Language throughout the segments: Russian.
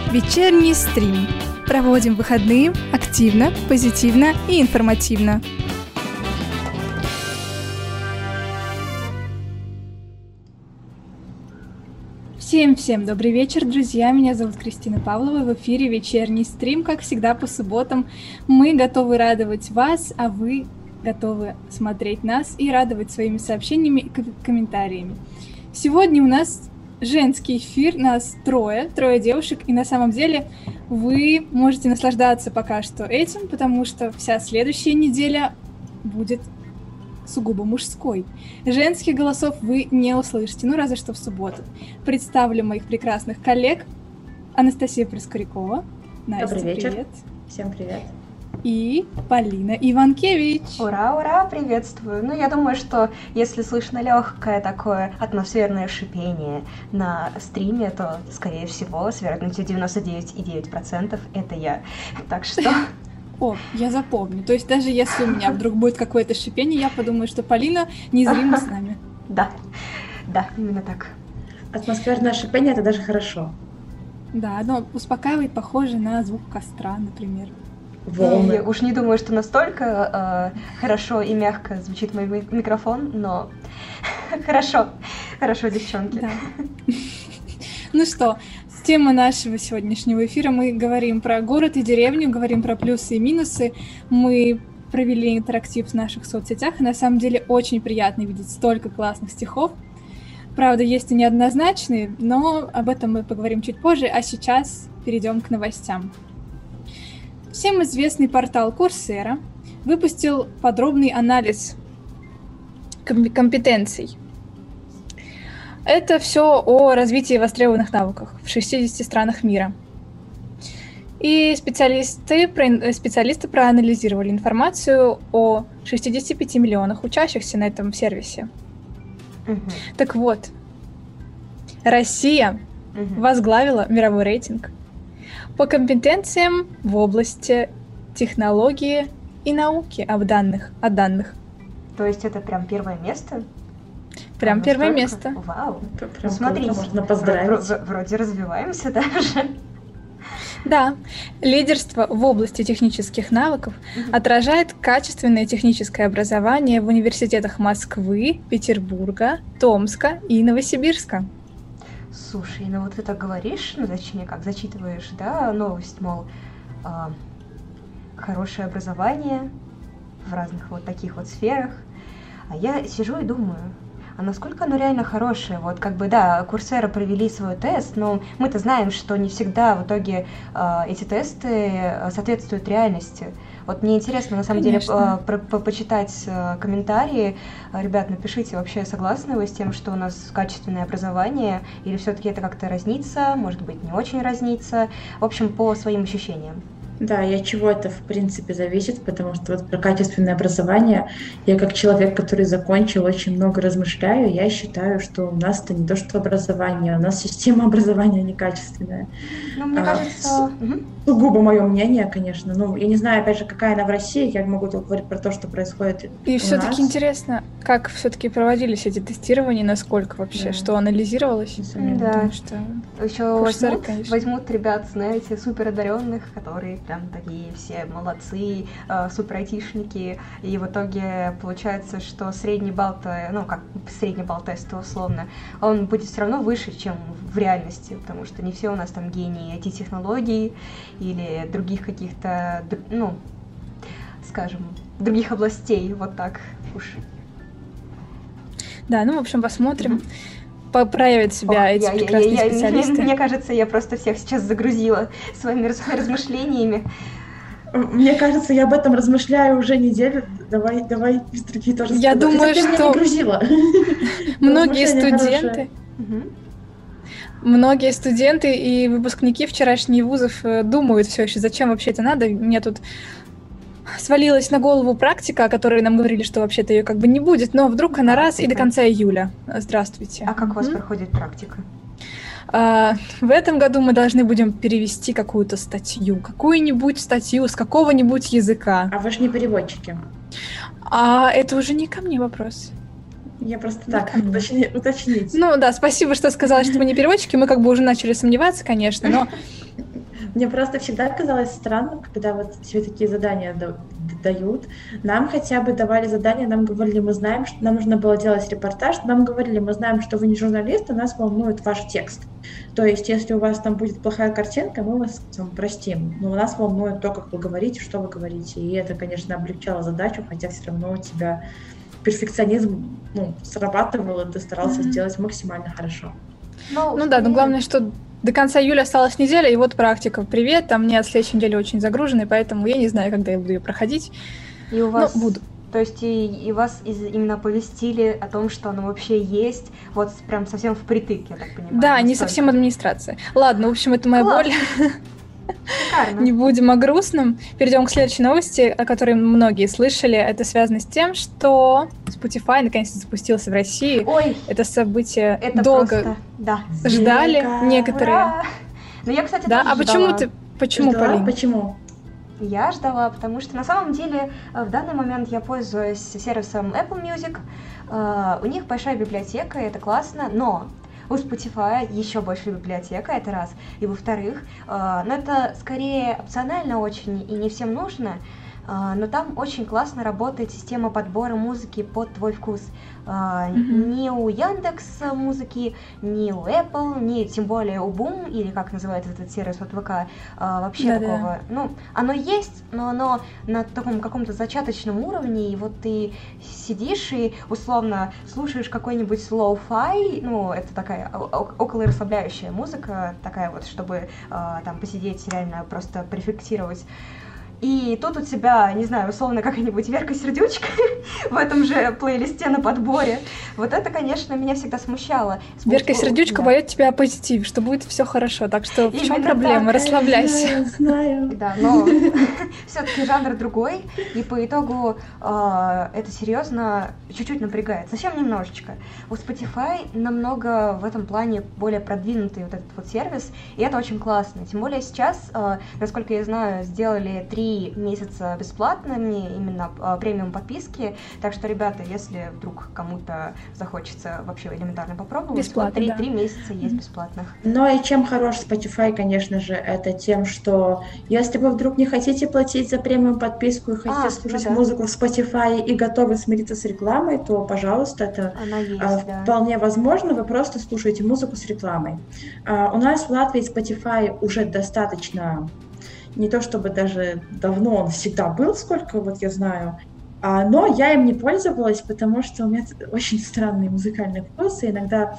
Вечерний стрим. Проводим выходные активно, позитивно и информативно. Всем добрый вечер, друзья. Меня зовут Кристина Павлова. В эфире вечерний стрим, как всегда, по субботам. Мы готовы радовать вас, а вы готовы смотреть нас и радовать своими сообщениями и комментариями. Сегодня у нас женский эфир, нас трое девушек, и на самом деле вы можете наслаждаться пока что этим, потому что вся следующая неделя будет сугубо мужской. Женских голосов вы не услышите, разве что в субботу. Представлю моих прекрасных коллег. Анастасия Проскурякова. Настя, добрый вечер. Привет. Всем привет. И Полина Иванкевич. Ура, приветствую. Я думаю, что если слышно легкое такое атмосферное шипение на стриме, то, скорее всего, с вероятностью 99,9% это я. Так что... О, я запомню. То есть даже если у меня вдруг будет какое-то шипение, я подумаю, что Полина незримо с нами. Да, именно так. Атмосферное шипение — это даже хорошо. Да, оно успокаивает, похоже на звук костра, например. Волны. Я уж не думаю, что настолько хорошо и мягко звучит мой микрофон, но хорошо, девчонки. Да. Ну что, тема нашего сегодняшнего эфира. Мы говорим про город и деревню, говорим про плюсы и минусы. Мы провели интерактив в наших соцсетях, и на самом деле очень приятно видеть столько классных стихов. Правда, есть и неоднозначные, но об этом мы поговорим чуть позже, а сейчас перейдем к новостям. Всем известный портал Coursera выпустил подробный анализ компетенций. Это все о развитии востребованных навыков в 60 странах мира. И специалисты проанализировали информацию о 65 миллионах учащихся на этом сервисе. Так вот, Россия возглавила мировой рейтинг по компетенциям в области технологии и науки о данных. То есть это прям первое место? Прям первое место. Вау. Прям смотрите, можно поздравить. Вроде развиваемся даже. Да, лидерство в области технических навыков отражает качественное техническое образование в университетах Москвы, Петербурга, Томска и Новосибирска. Слушай, вот ты так говоришь, точнее, как зачитываешь, да, новость, мол, хорошее образование в разных вот таких вот сферах, а я сижу и думаю, а насколько оно реально хорошее? Вот да, Coursera провели свой тест, но мы-то знаем, что не всегда в итоге эти тесты соответствуют реальности. Вот мне интересно, на самом деле, почитать комментарии. Ребят, напишите, вообще согласны вы с тем, что у нас качественное образование, или все-таки это как-то разнится, может быть, не очень разнится, в общем, по своим ощущениям. Да, и от чего это, в принципе, зависит, потому что вот про качественное образование я как человек, который закончил, очень много размышляю. Я считаю, что у нас это не то, что образование, у нас система образования некачественная. Мне кажется... Сугубо мое мнение, конечно. Я не знаю, опять же, какая она в России, я могу только говорить про то, что происходит и у все-таки нас. интересно, как все-таки проводились эти тестирования, насколько вообще, что анализировалось. Да. Потому что еще возьмут ребят, знаете, супер одаренных, которые прям такие все молодцы, супер айтишники, и в итоге получается, что средний балл, средний балл теста условно, он будет все равно выше, чем в реальности, потому что не все у нас там гении IT-технологий или других каких-то, скажем, других областей, вот так уж. Да, в общем, посмотрим. Проявят себя эти прекрасные специалисты. Мне кажется, я просто всех сейчас загрузила своими размышлениями. Мне кажется, я об этом размышляю уже неделю. Давай другие тоже. Я думаю, что меня не грузила. Многие студенты и выпускники вчерашних вузов думают все еще, зачем вообще это надо. Мне тут свалилась на голову практика, о которой нам говорили, что вообще-то ее не будет, но вдруг она раз и до конца июля. Здравствуйте. А как у вас проходит практика? В этом году мы должны будем перевести какую-нибудь статью с какого-нибудь языка. А вы же не переводчики. Это уже не ко мне вопрос. Я просто так, уточнить. Ну да, спасибо, что сказала, что мы не переводчики. Мы уже начали сомневаться, конечно, но Мне просто всегда казалось странным, когда вот себе такие задания дают. Нам хотя бы давали задания, нам говорили, мы знаем, что нам нужно было делать репортаж, нам говорили, мы знаем, что вы не журналист, а нас волнует ваш текст. То есть, если у вас там будет плохая картинка, мы вас там простим. Но нас волнует то, как вы говорите, что вы говорите. И это, конечно, облегчало задачу, хотя все равно у тебя перфекционизм срабатывал, и ты старался сделать максимально хорошо. Ну да, но главное, что до конца июля осталась неделя, и вот практика. Привет, а мне следующей неделе очень загруженный, поэтому я не знаю, когда я буду ее проходить. И у вас... буду. То есть и вас именно оповестили о том, что оно вообще есть, вот прям совсем впритык, я так понимаю. Да, не совсем администрация. Ладно, в общем, это моя боль. Шикарно. Не будем о грустном. Перейдем к следующей новости, о которой многие слышали. Это связано с тем, что Spotify наконец-то запустился в России. Ой, это событие это долго просто, да. ждали некоторые. Ура! Ну я, кстати, да, тоже ждала. Почему, Полин? Почему? Я ждала, потому что на самом деле в данный момент я пользуюсь сервисом Apple Music. У них большая библиотека, и это классно, но у Spotify еще больше библиотека, это раз. И во-вторых, но это скорее опционально очень и не всем нужно, но там очень классно работает система подбора музыки под твой вкус. Ни у Яндекс музыки, ни у Apple, ни тем более у Boom, или как называется этот сервис от ВК, вообще такого. Ну, оно есть, но оно на таком каком-то зачаточном уровне, и вот ты сидишь и условно слушаешь какой-нибудь лоу-фай, ну, это такая около расслабляющая музыка, такая вот, чтобы там посидеть, реально просто префиксировать. И тут у тебя, не знаю, условно какая-нибудь Верка Сердючка в этом же плейлисте на подборе. Вот это, конечно, меня всегда смущало. Верка Сердючка поет тебя о позитиве, что будет все хорошо. Так что в чем проблема? Расслабляйся. Знаю. Да, но все-таки жанр другой, и по итогу это серьезно чуть-чуть напрягает, совсем немножечко. У Spotify намного в этом плане более продвинутый вот этот вот сервис, и это очень классно. Тем более сейчас, насколько я знаю, сделали 3 месяца бесплатными, именно премиум подписки. Так что, ребята, если вдруг кому-то захочется вообще элементарно попробовать, бесплатно, вот 3 месяца есть бесплатных. Ну и чем хорош Spotify, конечно же, это тем, что если вы вдруг не хотите платить за премиум подписку и хотите слушать музыку в Spotify и готовы смириться с рекламой, то, пожалуйста, это вполне возможно. Вы просто слушаете музыку с рекламой. У нас в Латвии Spotify уже достаточно, не то чтобы даже давно, он всегда был, сколько вот я знаю, но я им не пользовалась, потому что у меня очень странные музыкальные вкусы. Иногда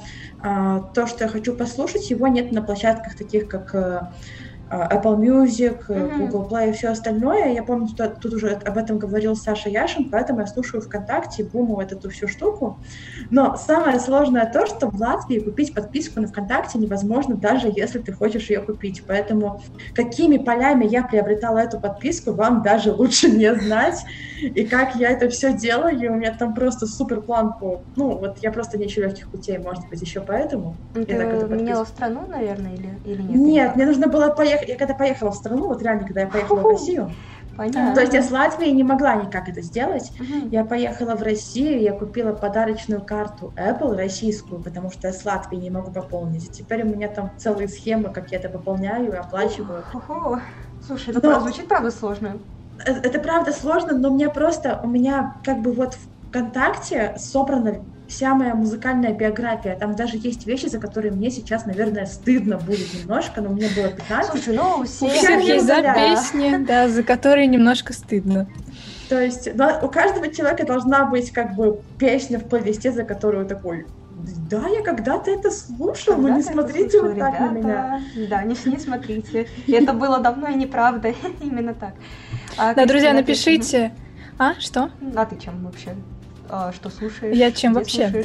то, что я хочу послушать, его нет на площадках таких, как Apple Music, Google Play и все остальное. Я помню, что тут уже об этом говорил Саша Яшин, поэтому я слушаю ВКонтакте, Буму, вот эту всю штуку. Но самое сложное то, что в Латвии купить подписку на ВКонтакте невозможно, даже если ты хочешь ее купить. Поэтому какими полями я приобретала эту подписку, вам даже лучше не знать. И как я это все делаю, у меня там просто супер план по... Ну, вот я просто не ищу легких путей, может быть, еще поэтому. Ты меняла страну, наверное, или нет? Нет, мне нужно было поехать. Я когда поехала в страну, вот реально, когда я поехала в Россию, понятно. То есть я с Латвии не могла никак это сделать. Я поехала в Россию, я купила подарочную карту Apple российскую, потому что я с Латвии не могу пополнить. И теперь у меня там целые схемы, как я это пополняю и оплачиваю. Слушай, это звучит правда сложно. Это правда сложно, но у меня как бы вот ВКонтакте собрана вся моя музыкальная биография. Там даже есть вещи, за которые мне сейчас, наверное, стыдно будет немножко, но мне было 15. Слушай, у всех есть песни, да, за которые немножко стыдно. То есть у каждого человека должна быть как бы песня в плейлисте, за которую такой: да, я когда-то это слушал, но не смотрите вот так на меня. Да, не смотрите. Это было давно и неправда, именно так. Да, друзья, напишите. Что? А ты чем вообще? Что слушаешь? Я чем вообще?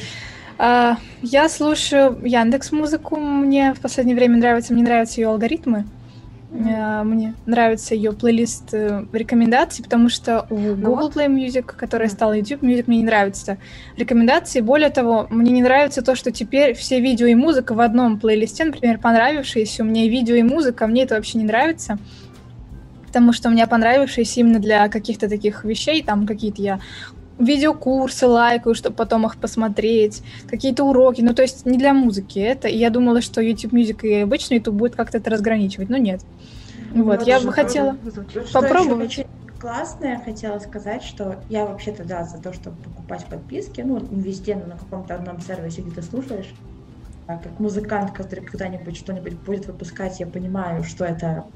Я слушаю Яндекс.Музыку. Мне в последнее время нравятся ее алгоритмы. Мне нравится ее плейлист рекомендаций, потому что у Google Play Music, которая стала YouTube Music, мне не нравятся рекомендации. Более того, мне не нравится то, что теперь все видео и музыка в одном плейлисте, например, понравившиеся. У меня и видео, и музыка, мне это вообще не нравится. Потому что у меня понравившиеся именно для каких-то таких вещей, там какие-то я видеокурсы лайкаю, чтобы потом их посмотреть, какие-то уроки, ну то есть не для музыки это, и я думала, что YouTube Music и обычный YouTube будет как-то это разграничивать, но нет. Вот, я бы хотела попробовать. Что еще очень классное, хотела сказать, что я вообще-то, да, за то, чтобы покупать подписки, ну, не везде, но на каком-то одном сервисе, где ты слушаешь. А как музыкант, который когда-нибудь что-нибудь будет выпускать, я понимаю, что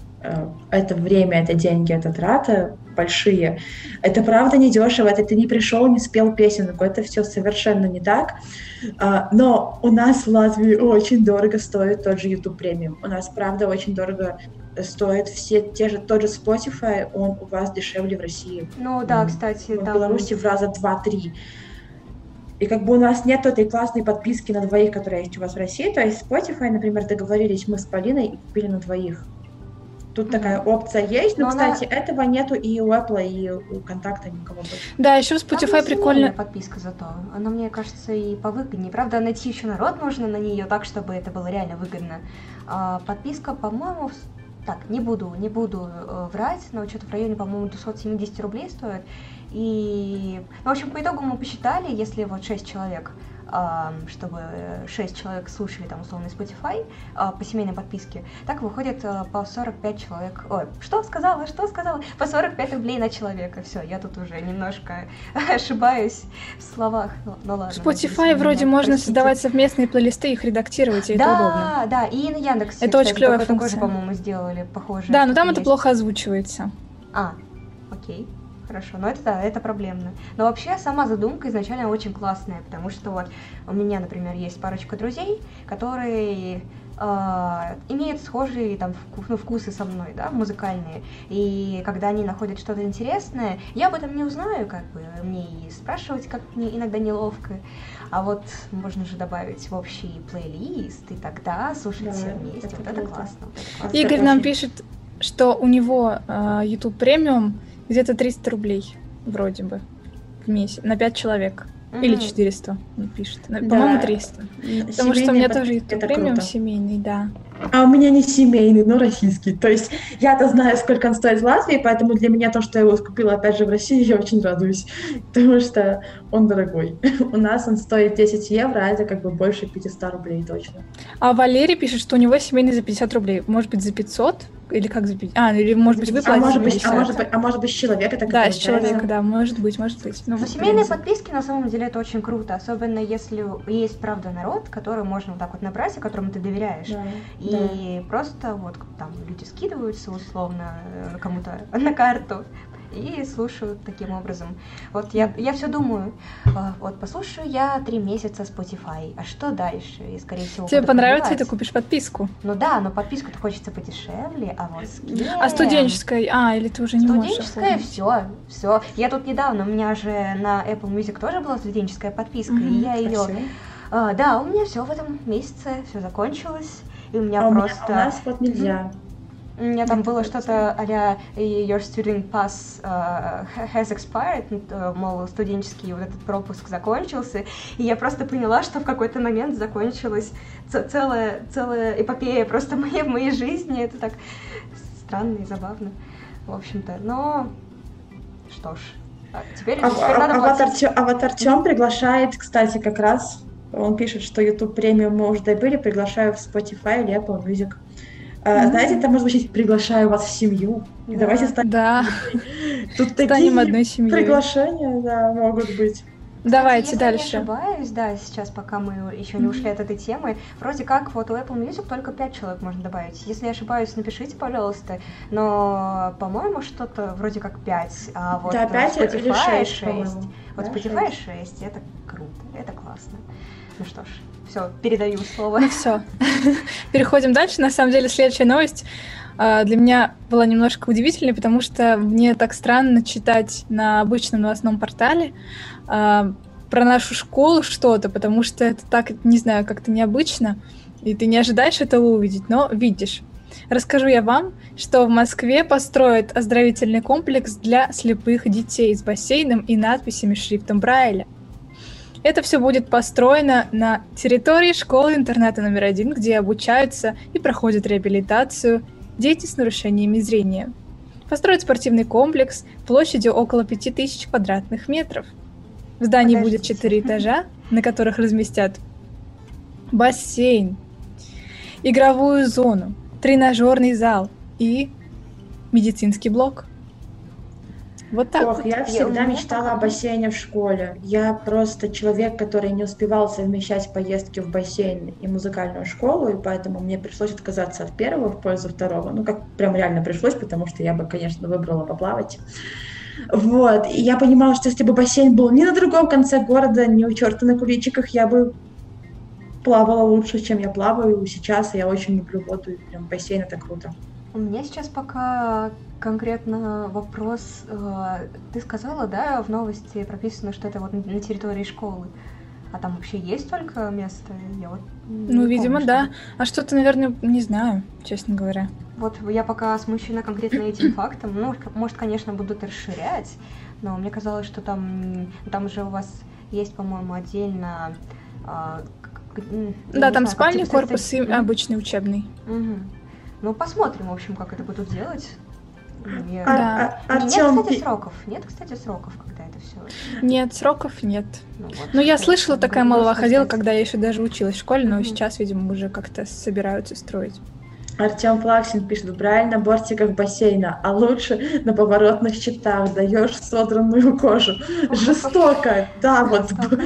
это время, это деньги, это траты большие. Это правда недешево, это ты не пришел, не спел песенку, это все совершенно не так. Но у нас в Латвии очень дорого стоит тот же YouTube Premium. У нас, правда, очень дорого стоит тот же Spotify, он у вас дешевле в России. Ну да, кстати, в Беларуси в раза 2-3. И как бы у нас нет этой классной подписки на двоих, которая есть у вас в России. То есть Spotify, например, договорились мы с Полиной и купили на двоих. Тут такая опция есть, но, кстати, этого нету и у Apple, и у Контакта никого больше. Да, еще в Spotify прикольно. Подписка зато. Она, мне кажется, и повыгоднее. Правда, найти еще народ нужно на нее так, чтобы это было реально выгодно. Подписка, по-моему, так, не буду врать, но что-то в районе, по-моему, 270 рублей стоит. И, в общем, по итогу мы посчитали, если вот 6 человек, чтобы 6 человек слушали там условно Spotify по семейной подписке, так выходит по 45 человек. Ой, что сказала? По 45 рублей на человека. Все, я тут уже немножко ошибаюсь в словах. Ну ладно. Spotify вроде можно создавать совместные плейлисты, их редактировать, и это удобно. Да, и на Яндексе. Это очень клевая функция. Такое же, по-моему, сделали, похоже. Да, но там это плохо озвучивается. Окей. Хорошо, но это проблемно. Но вообще сама задумка изначально очень классная, потому что вот у меня, например, есть парочка друзей, которые имеют схожие там вкусы со мной, да, музыкальные. И когда они находят что-то интересное, я об этом не узнаю, как бы мне и спрашивать как мне иногда неловко. А вот можно же добавить в общий плейлист, и тогда слушать все вместе. Вот это классно. Игорь нам пишет, что у него YouTube Premium где-то 300 рублей, вроде бы, в месяц, на 5 человек. Или 400, он пишет. По-моему, 300. Потому что у меня тоже YouTube Premium семейный, да. А у меня не семейный, но российский. То есть я-то знаю, сколько он стоит в Латвии, поэтому для меня то, что я его купила опять же в России, я очень радуюсь. Потому что он дорогой. У нас он стоит 10 евро, а это как бы больше 500 рублей точно. А Валерий пишет, что у него семейный за 50 рублей. Может быть, за 500? Или как за 50? Или может быть, вы платите а может быть, с человека так. Да, с человека, да, может быть. Но семейные подписки, на самом деле, это очень круто. Особенно, если есть, правда, народ, который можно вот так вот набрать, и которому ты доверяешь. Да. И просто вот там люди скидываются условно кому-то на карту и слушают таким образом. Вот я все думаю, вот послушаю я 3 месяца Spotify, а что дальше? И, скорее всего, тебе понравится, и ты купишь подписку? Ну да, но подписку-то хочется подешевле, а вот с кем? А студенческая? Или ты уже не можешь? Студенческая, все. Я тут недавно, у меня же на Apple Music тоже была студенческая подписка, и я ее... Да, у меня все в этом месяце, все закончилось. И у меня просто... У нас вот нельзя. У меня там было что-то а-ля Your Student Pass has expired, мол, студенческий вот этот пропуск закончился, и я просто поняла, что в какой-то момент закончилась целая эпопея просто в моей жизни. Это так странно и забавно, в общем-то. Но что ж, теперь надо платить. Вот Артём приглашает, кстати, как раз... Он пишет, что YouTube Premium мы уже добыли, приглашаю в Spotify или Apple Music. Знаете, это может звучать «приглашаю вас в семью». Да. Давайте станем... Да. Тут станем одной семьей. Приглашения, да, могут быть. Давайте Если дальше. Если не ошибаюсь, да, сейчас, пока мы еще не ушли от этой темы, вроде как вот у Apple Music только 5 человек можно добавить. Если я ошибаюсь, напишите, пожалуйста. Но, по-моему, что-то вроде как 5, а вот да, 5 или 6, Вот да, Spotify 6, это круто, это классно. Ну что ж, все, передаю слово. Ну все, переходим дальше. На самом деле, следующая новость для меня была немножко удивительной, потому что мне так странно читать на обычном новостном портале про нашу школу что-то, потому что это так, не знаю, как-то необычно, и ты не ожидаешь этого увидеть, но видишь. Расскажу я вам, что в Москве построят оздоровительный комплекс для слепых детей с бассейном и надписями шрифтом Брайля. Это все будет построено на территории школы-интерната номер 1, где обучаются и проходят реабилитацию дети с нарушениями зрения. Построят спортивный комплекс площадью около 5000 квадратных метров. В здании будет 4 этажа, на которых разместят бассейн, игровую зону, тренажерный зал и медицинский блок. Вот так Ох, вот. я у всегда меня мечтала о пока- бассейне в школе. Я просто человек, который не успевал совмещать поездки в бассейн и музыкальную школу, и поэтому мне пришлось отказаться от первого в пользу второго. Ну, как прям реально пришлось, потому что я бы, конечно, выбрала поплавать. Вот, и я понимала, что если бы бассейн был не на другом конце города, не у черта на куличиках, я бы плавала лучше, чем я плаваю сейчас. И я очень люблю воду, и прям бассейн — это круто. У меня сейчас пока конкретно вопрос. Ты сказала, да, в новости прописано, что это вот на территории школы. А там вообще есть только место? Я вот Ну, не видимо, помню, да. чтобы- А что-то, наверное, не знаю, честно говоря. Вот я пока смущена конкретно этим фактом. Ну, может, конечно, будут расширять, но мне казалось, что там же у вас есть, по-моему, отдельно... я Да, не там знаю, как спальный типа корпус и Мгм. обычный учебный. Мгм. Ну, посмотрим, в общем, как это будут делать. Я- Да. Артём, Нет, кстати, сроков. Нет, кстати, сроков, когда это все. Нет, сроков нет. Вот, Ну, я это слышала, как бы такая молва грустно, ходила, кстати. когда я еще даже училась в школе, но Мгм. сейчас, видимо, уже как-то собираются строить. Артем Плаксин пишет: брайль на бортиках бассейна, а лучше на поворотных щитах, даешь содранную кожу. Жестоко, да, вот. Жестоко.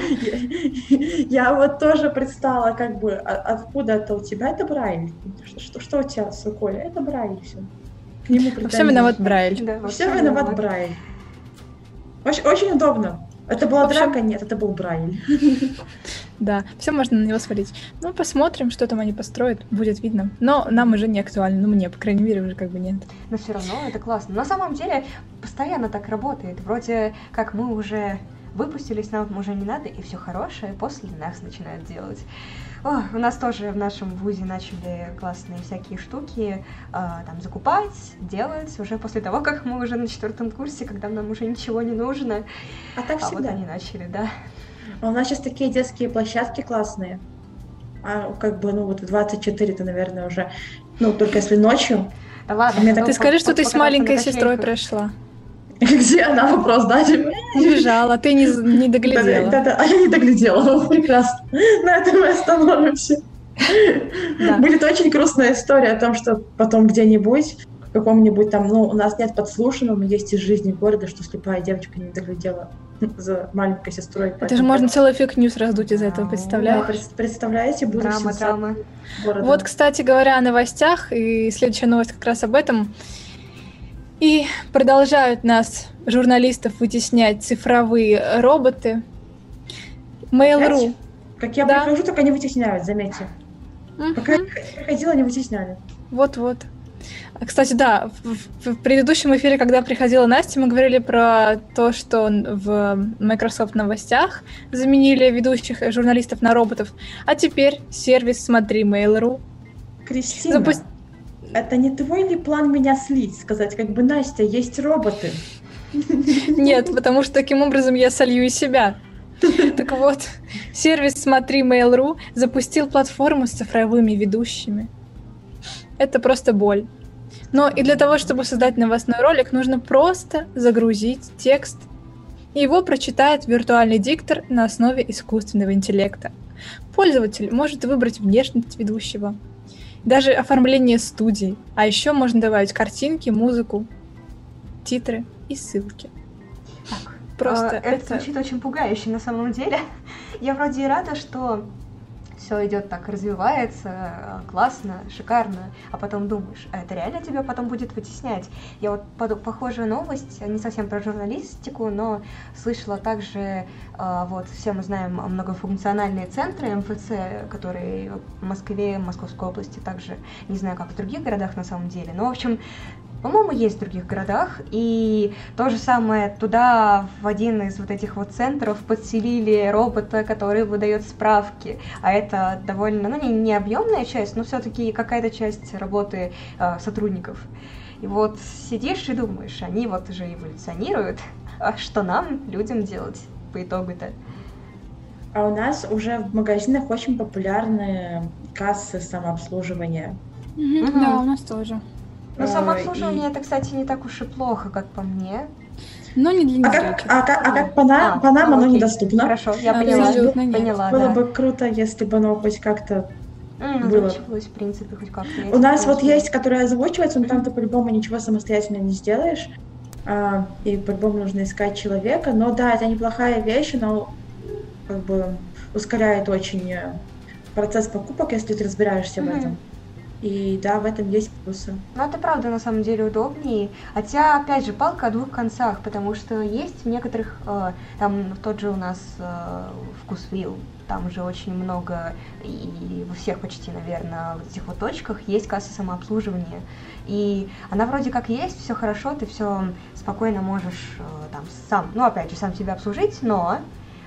Я вот тоже представила, как бы, откуда это у тебя, это брайль. Что у тебя с рукой? Это брайль, все. К нему Все претензий. виноват Брайль. Да, Все виноват брайль. Очень, очень удобно. Это была В общем- драка? Нет, это был брайль. Да, все можно на него свалить. Ну, посмотрим, что там они построят, будет видно. Но нам уже не актуально, ну, мне, по крайней мере, уже как бы нет. Но все равно это классно. На самом деле, постоянно так работает. Вроде как мы уже выпустились, нам уже не надо, и все хорошее после нас начинают делать. У нас тоже в нашем вузе начали классные всякие штуки там закупать, делать уже после того, как мы уже на 4 курсе, когда нам уже ничего не нужно. А так А вот всегда. они начали, да. А у нас сейчас такие детские площадки классные. А как бы, ну вот в 24-то, наверное, уже, ну только если ночью. Да ладно. Мне потом Ты скажи, что ты с покататься маленькой на сестрой качельках. прошла. Где она? Вопрос, да? Убежала, ты не доглядела. Да-да, а я не доглядела. Ну, прекрасно. На этом мы остановимся. Да. Будет очень грустная история о том, что потом где-нибудь, в каком-нибудь там, ну, у нас нет подслушанного, но есть из жизни города, что слепая девочка не доглядела за маленькой сестрой. Это же можно целый фейк-ньюс раздуть из этого, Да, представляешь? представляете, буду Драма. города. Вот, кстати говоря, о новостях, и следующая новость как раз об этом. И продолжают нас, журналистов, вытеснять цифровые роботы. Mail.ru. Как я Да. прихожу, так они вытесняют, заметьте. Пока я приходила, они вытесняли. Вот-вот. Кстати, да, в предыдущем эфире, когда приходила Настя, мы говорили про то, что в Microsoft новостях заменили ведущих журналистов на роботов, а теперь сервис «Смотри Mail.ru». Кристина, это не твой ли план меня слить? Сказать, как бы, Настя, есть роботы. Нет, потому что таким образом я солью и себя. Так вот, сервис «Смотри Mail.ru» запустил платформу с цифровыми ведущими. Это просто боль. Но и для того, чтобы создать новостной ролик, нужно просто загрузить текст. И его прочитает виртуальный диктор на основе искусственного интеллекта. Пользователь может выбрать внешность ведущего, даже оформление студий. А еще можно добавить картинки, музыку, титры и ссылки. Так, Просто это звучит очень пугающе на самом деле. Я вроде и рада, что все идет так, развивается, классно, шикарно, а потом думаешь, а это реально тебя потом будет вытеснять? Я вот похожую новость, не совсем про журналистику, но слышала также, вот все мы знаем многофункциональные центры МФЦ, которые в Москве, Московской области, также не знаю, как в других городах на самом деле, но в общем, по-моему, есть в других городах, и то же самое туда в один из вот этих вот центров подселили робота, который выдает справки, а это довольно, ну, не объемная часть, но все-таки какая-то часть работы сотрудников. И вот сидишь и думаешь, они вот уже эволюционируют, а что нам, людям, делать по итогу-то? А у нас уже в магазинах очень популярны кассы самообслуживания. Да, у нас тоже. Но самообслуживание это, кстати, не так уж и плохо, как по мне. Но не для А незрячих. как по нам оно окей. недоступно. Хорошо, я Абсолютно поняла. нет. Поняла, Было да. бы круто, если бы оно хоть как-то было. Озвучивалось, в принципе, хоть как-то. У нас вот есть, которая озвучивается, но там ты по-любому ничего самостоятельно не сделаешь. И по-любому нужно искать человека. Но да, это неплохая вещь, но как бы ускоряет очень процесс покупок, если ты разбираешься в этом. И да, в этом есть плюсы. Ну, это правда, на самом деле, удобнее. Хотя, опять же, палка о двух концах, потому что есть в некоторых, там тот же у нас Вкусвилл, там же очень много, и во всех почти, наверное, вот этих вот точках есть касса самообслуживания. И она вроде как есть, все хорошо, ты все спокойно можешь там сам, ну, опять же, сам себя обслужить, но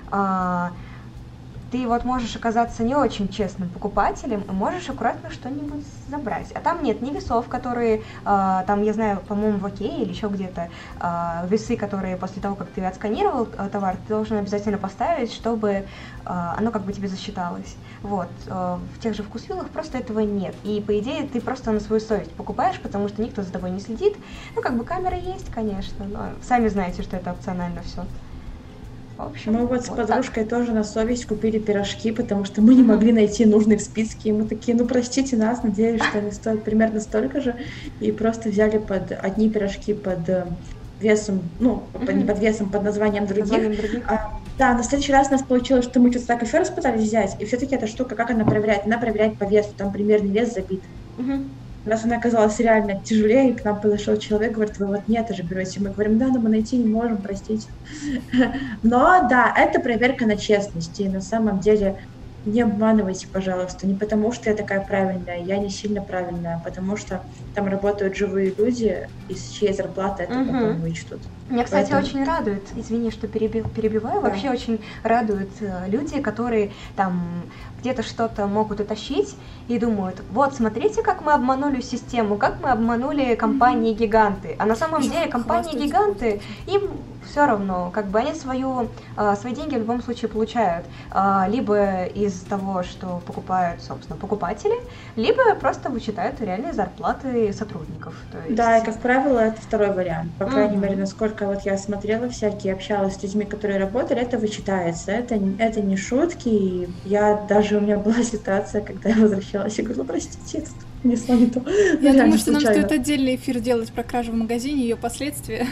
ты вот можешь оказаться не очень честным покупателем и можешь аккуратно что-нибудь забрать. А там нет ни весов, которые, там, я знаю, по-моему, в Окее или еще где-то, весы, которые после того, как ты отсканировал товар, ты должен обязательно поставить, чтобы оно как бы тебе засчиталось. Вот. В тех же Вкусвиллах просто этого нет. И, по идее, ты просто на свою совесть покупаешь, потому что никто за тобой не следит. Ну, как бы камеры есть, конечно, но сами знаете, что это опционально все. Мы вот с подружкой тоже на совесть купили пирожки, потому что мы не могли найти нужный в списке. И мы такие, ну простите нас, надеюсь, что они стоят примерно столько же. И просто взяли под одни пирожки под весом, ну, не под весом, под названием других. Да, на следующий раз у нас получилось, что мы что-то так еще раз пытались взять. И все-таки эта штука, как она проверяет? Она проверяет по весу, там примерный вес забит. У нас она оказалась реально тяжелее, и к нам подошел человек, говорит, вы вот не это же берете. Мы говорим, да, но мы найти не можем, простите. Но да, это проверка на честность. И на самом деле не обманывайте, пожалуйста. Не потому, что я такая правильная, я не сильно правильная, а потому что там работают живые люди, из чьей зарплаты это потом вычтут. Меня, кстати, очень радует, извини, что перебиваю, да. Вообще очень радуют люди, которые там где-то что-то могут утащить и думают, вот, смотрите, как мы обманули систему, как мы обманули компании-гиганты. А на самом деле компании-гиганты, им все равно, как бы они свои деньги в любом случае получают, либо из того, что покупают, собственно, покупатели, либо просто вычитают реальные зарплаты сотрудников. То есть... Да, и, как правило, это второй вариант. По крайней мере, насколько вот я смотрела всякие, общалась с людьми, которые работали, это вычитается. Это не шутки. И у меня была ситуация, когда я возвращалась, и говорю, простите, это принесла не то. Я думаю, что нам стоит отдельный эфир делать про кражу в магазине, ее последствия.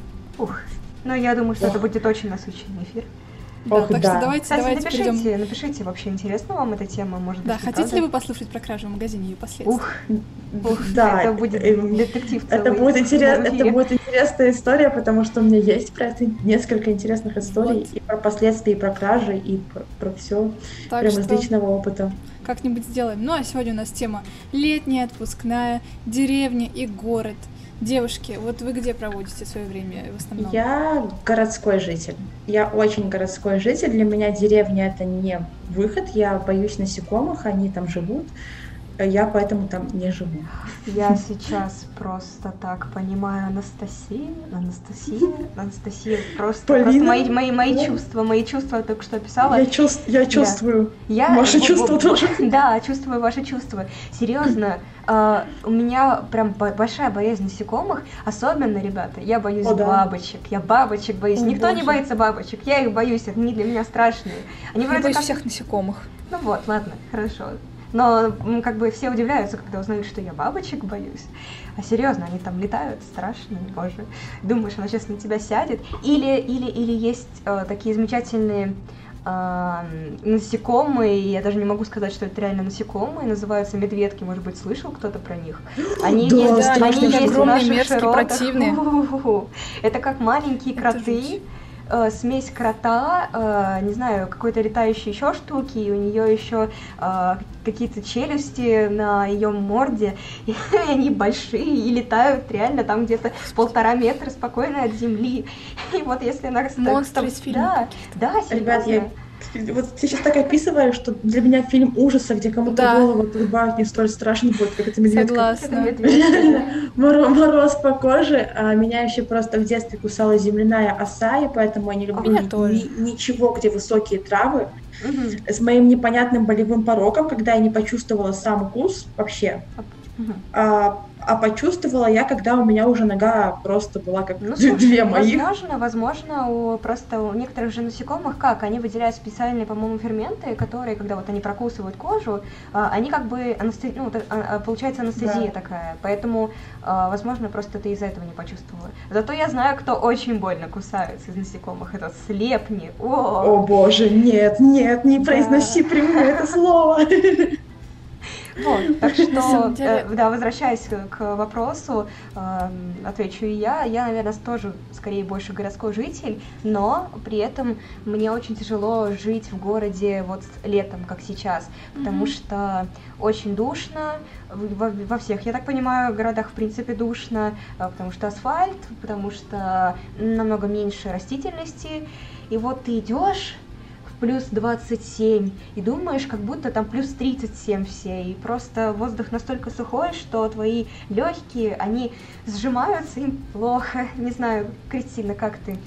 Но я думаю, что это будет очень насыщенный эфир. Да, так что давайте, кстати, перейдем. Напишите, вообще интересна вам эта тема, может быть. Да, хотите ли вы послушать про кражу в магазине и ее последствия? Да, это будет детектив целый. Это будет интересная история, потому что у меня есть про это несколько интересных историй и про последствия, и про кражи, и про все прямо из личного опыта. Как-нибудь сделаем. Ну а сегодня у нас тема летняя, отпускная, деревня и город. Девушки, вот вы где проводите свое время в основном? Я городской житель. Я очень городской житель. Для меня деревня — это не выход. Я боюсь насекомых, они там живут. Я поэтому там не живу. Я сейчас просто так понимаю Анастасия, просто мои чувства только что описала. Я чувствую. Ваши чувства тоже. Да, чувствую ваши чувства. Серьезно, у меня прям большая боязнь насекомых, особенно, ребята, я боюсь бабочек. Я бабочек боюсь. Никто не боится бабочек, я их боюсь, они для меня страшные. Я боюсь всех насекомых. Ну вот, ладно, хорошо. Но как бы все удивляются, когда узнают, что я бабочек боюсь. А серьезно, они там летают, страшные, боже. Думаешь, она сейчас на тебя сядет? Или есть такие замечательные насекомые, я даже не могу сказать, что это реально насекомые, называются медведки, может быть, слышал кто-то про них? Они есть огромные, мерзкие, противные. Это как маленькие кроты. Смесь крота, не знаю, какой-то летающей еще штуки, и у нее еще какие-то челюсти на ее морде, и они большие и летают реально там где-то 1,5 метра спокойно от земли. И вот если она... Монстры из фильма. Да, ребят, вот ты сейчас так описываешь, что для меня фильм ужаса, где кому-то голову отрубают, не столь страшно будет, как это медведка. Согласна. Мороз по коже. Меня еще просто в детстве кусала земляная оса, и поэтому я не люблю ничего, где высокие травы. С моим непонятным болевым пороком, когда я не почувствовала сам укус вообще. А А почувствовала я, когда у меня уже нога просто была как Ну, слушай, две моих. возможно, просто у некоторых же насекомых как, они выделяют специальные, по-моему, ферменты, которые, когда вот они прокусывают кожу, они как бы, получается анестезия Да. такая, поэтому, возможно, просто ты из-за этого не почувствовала. Зато я знаю, кто очень больно кусается из насекомых, это слепни. О боже, нет, нет, не произноси при мне это слово. Вот, так На самом что, деле, да, возвращаясь к вопросу, отвечу и я, наверное, тоже скорее больше городской житель, но при этом мне очень тяжело жить в городе вот летом, как сейчас, потому что очень душно, во всех, я так понимаю, городах в принципе душно, потому что асфальт, потому что намного меньше растительности, и вот ты идешь плюс 27, и думаешь, как будто там плюс 37 все, и просто воздух настолько сухой, что твои легкие, они сжимаются, им плохо. Не знаю, Кристина, как ты?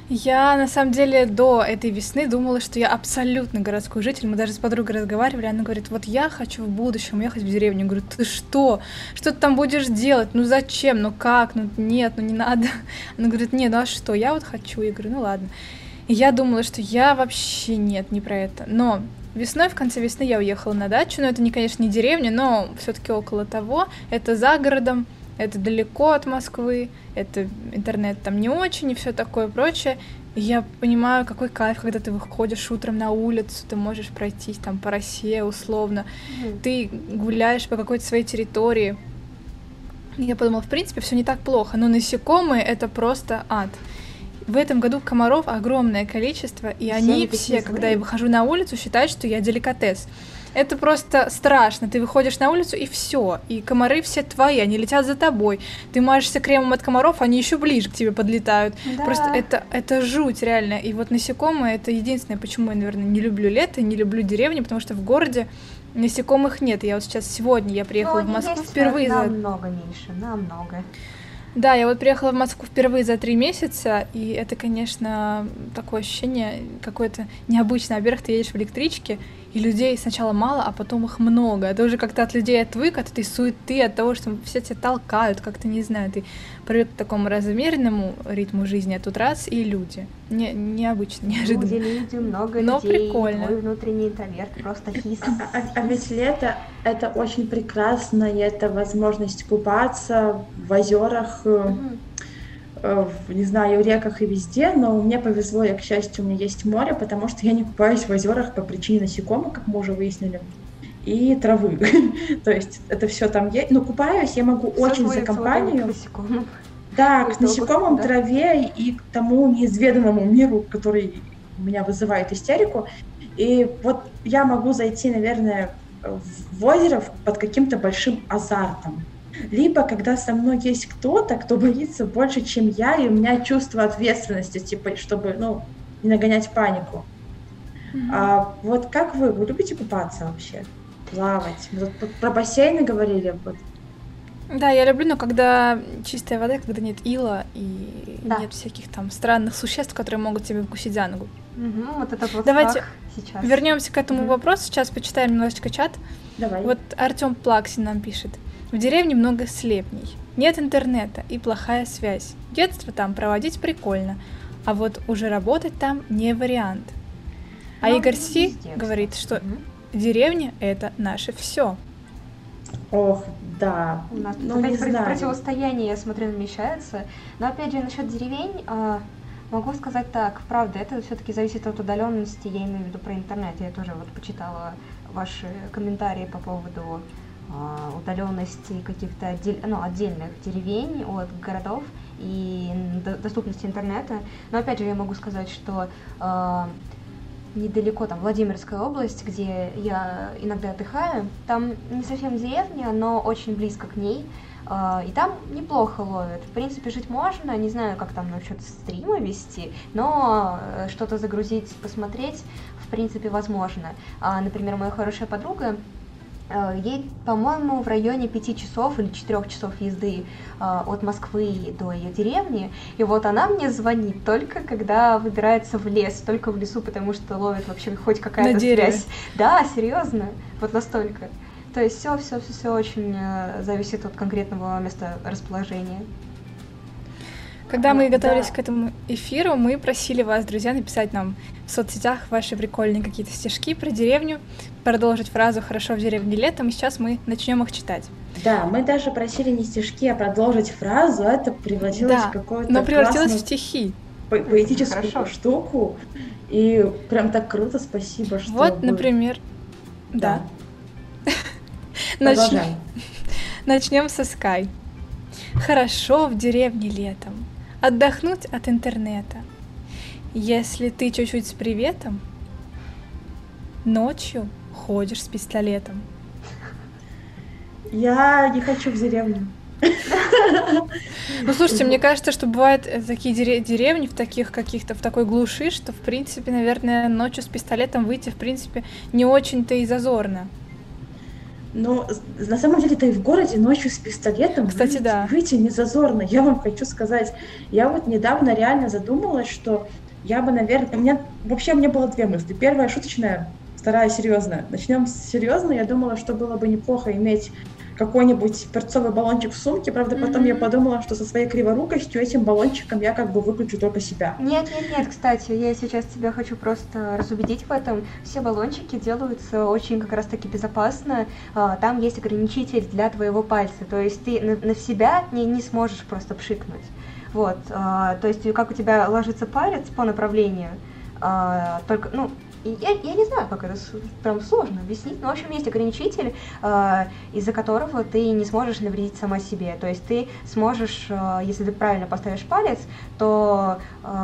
я на самом деле до этой весны думала, что я абсолютно городской житель. Мы даже с подругой разговаривали, она говорит, вот я хочу в будущем ехать в деревню. Я говорю, ты что? Что ты там будешь делать? Ну зачем? Ну как? Ну нет, ну не надо. Она говорит, не, ну а что? Я вот хочу. Я говорю, ну ладно. И я думала, что я вообще нет, не про это. Но весной, в конце весны я уехала на дачу. Но это, не, конечно, не деревня, но все-таки около того. Это за городом, это далеко от Москвы, это интернет там не очень и все такое прочее. И я понимаю, какой кайф, когда ты выходишь утром на улицу, ты можешь пройтись там по России условно, ты гуляешь по какой-то своей территории. И я подумала, в принципе, все не так плохо, но насекомые — это просто ад. В этом году комаров огромное количество, и они все, когда я выхожу на улицу, считают, что я деликатес. Это просто страшно. Ты выходишь на улицу, и все. И комары все твои, они летят за тобой. Ты мажешься кремом от комаров, они еще ближе к тебе подлетают. Да. Просто это жуть, реально. И вот насекомые — это единственное, почему я, наверное, не люблю лето, не люблю деревни, потому что в городе насекомых нет. Я вот сегодня я приехала в Москву впервые намного меньше, намного. Да, я вот приехала в Москву впервые за 3 месяца, и это, конечно, такое ощущение какое-то необычное. Во-первых, ты едешь в электричке, и людей сначала мало, а потом их много. Ты уже как-то от людей отвык, от этой суеты, от того, что все тебя толкают, как-то, не знаю, ты привык к такому размеренному ритму жизни, а тут раз, и люди. Необычно, неожиданно. Люди, много Но людей, прикольно. твой внутренний интроверт просто хис. А ведь лето — это очень прекрасно, и это возможность купаться в озерах, не знаю, в реках и везде, но мне повезло, я, к счастью, у меня есть море, потому что я не купаюсь в озерах по причине насекомых, как мы уже выяснили, и травы. То есть это все там есть. Но купаюсь я могу очень за компанию. Да, к насекомым, траве и к тому неизведанному миру, который меня вызывает истерику. И вот я могу зайти, наверное, в озеро под каким-то большим азартом. Либо когда со мной есть кто-то, кто боится больше, чем я, и у меня чувство ответственности, типа, чтобы, не нагонять панику. А вот как вы любите купаться вообще? Плавать? Мы тут про бассейны говорили. Вот. Да, я люблю, но когда чистая вода, когда нет ила и нет всяких там странных существ, которые могут тебя укусить за ногу. Вот этот вот Давайте сейчас. Вернемся к этому вопросу. Сейчас почитаем немножечко чат. Давай. Вот Артём Плаксин нам пишет. В деревне много слепней. Нет интернета и плохая связь. Детство там проводить прикольно, а вот уже работать там не вариант. А Игорь Си говорит, что деревня — это наше все. Ох, да. У нас опять противостояние, я смотрю, намечается. Но опять же, насчет деревень, могу сказать так, правда, это все-таки зависит от удаленности, я имею в виду про интернет. Я тоже вот почитала ваши комментарии по поводу удаленности каких-то отдельных деревень от городов и доступности интернета. Но опять же, я могу сказать, что недалеко, там, Владимирская область, где я иногда отдыхаю, там не совсем деревня, но очень близко к ней, и там неплохо ловят. В принципе, жить можно, не знаю, как там насчет стрима вести, но что-то загрузить, посмотреть, в принципе, возможно. Например, моя хорошая подруга, ей, по-моему, в районе 5 часов или 4 часов езды от Москвы до ее деревни, и вот она мне звонит только когда выбирается в лес, только в лесу, потому что ловит вообще хоть какая-то связь. Да, серьезно, вот настолько. То есть все очень зависит от конкретного места расположения. Когда мы готовились к этому эфиру, мы просили вас, друзья, написать нам в соцсетях ваши прикольные какие-то стишки про деревню, продолжить фразу «хорошо в деревне летом», и сейчас мы начнем их читать. Да, мы даже просили не стишки, а продолжить фразу, это превратилось в какую-то но превратилось в классную стихи. Поэтическую штуку, и прям так круто, спасибо, что Вот, например, да. Продолжаем. Начнем со Sky. Хорошо в деревне летом, отдохнуть от интернета. Если ты чуть-чуть с приветом, ночью ходишь с пистолетом. Я не хочу в деревню. Ну, слушайте, мне кажется, что бывают такие деревни в таких каких-то, в такой глуши, что, в принципе, наверное, ночью с пистолетом выйти, в принципе, не очень-то и зазорно. Ну, на самом деле-то и в городе ночью с пистолетом Кстати, выйти не зазорно. Я вам хочу сказать, я вот недавно реально задумалась, что я бы, наверное... Мне было две мысли. Первая шуточная, вторая серьезная. Начнем с серьезной. Я думала, что было бы неплохо иметь какой-нибудь перцовый баллончик в сумке, правда, потом я подумала, что со своей криворукостью этим баллончиком я как бы выключу только себя. Нет, кстати, я сейчас тебя хочу просто разубедить в этом. Все баллончики делаются очень как раз-таки безопасно. Там есть ограничитель для твоего пальца, то есть ты на себя не сможешь просто пшикнуть. Вот, то есть как у тебя ложится палец по направлению, только, я не знаю, как это прям сложно объяснить, но, в общем, есть ограничитель, из-за которого ты не сможешь навредить сама себе. То есть ты сможешь, если ты правильно поставишь палец, то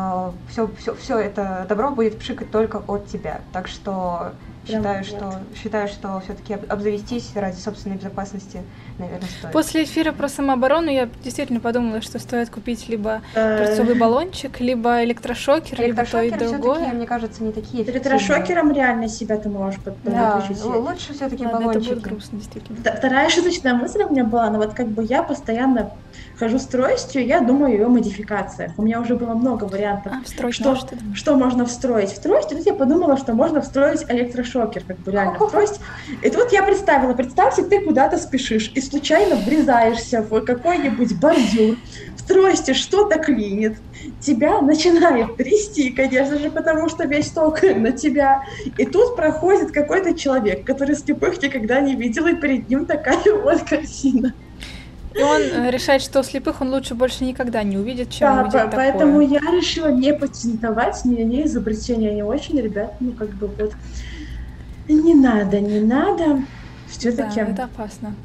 все это добро будет пшикать только от тебя. Так что считаю, что все-таки обзавестись ради собственной безопасности, наверное, стоит. После эфира про самооборону я действительно подумала, что стоит купить либо перцовый баллончик, либо электрошокер, либо то и другое. Мне кажется, не такие эффективные. Электрошокером реально себя ты можешь подключить. Да, лучше все-таки баллончики. Это будет грустно, действительно. Вторая шуточная мысль у меня была, но вот как бы я постоянно хожу с тростью, я думаю о ее модификациях. У меня уже было много вариантов, что можно встроить в трость. И тут я подумала, что можно встроить электрошокер, как бы реально в трость. И тут я представьте, ты куда-то спешишь и случайно врезаешься в какой-нибудь бордюр, в трости что-то клинит, тебя начинает трясти, конечно же, потому что весь ток на тебя. И тут проходит какой-то человек, который слепых никогда не видел, и перед ним такая вот картина. И он решает, что слепых он лучше больше никогда не увидит, чем увидит такое. Поэтому я решила не патентовать, не изобретение, не очень, ребят, вот. Не надо. Все-таки. Да, это опасно.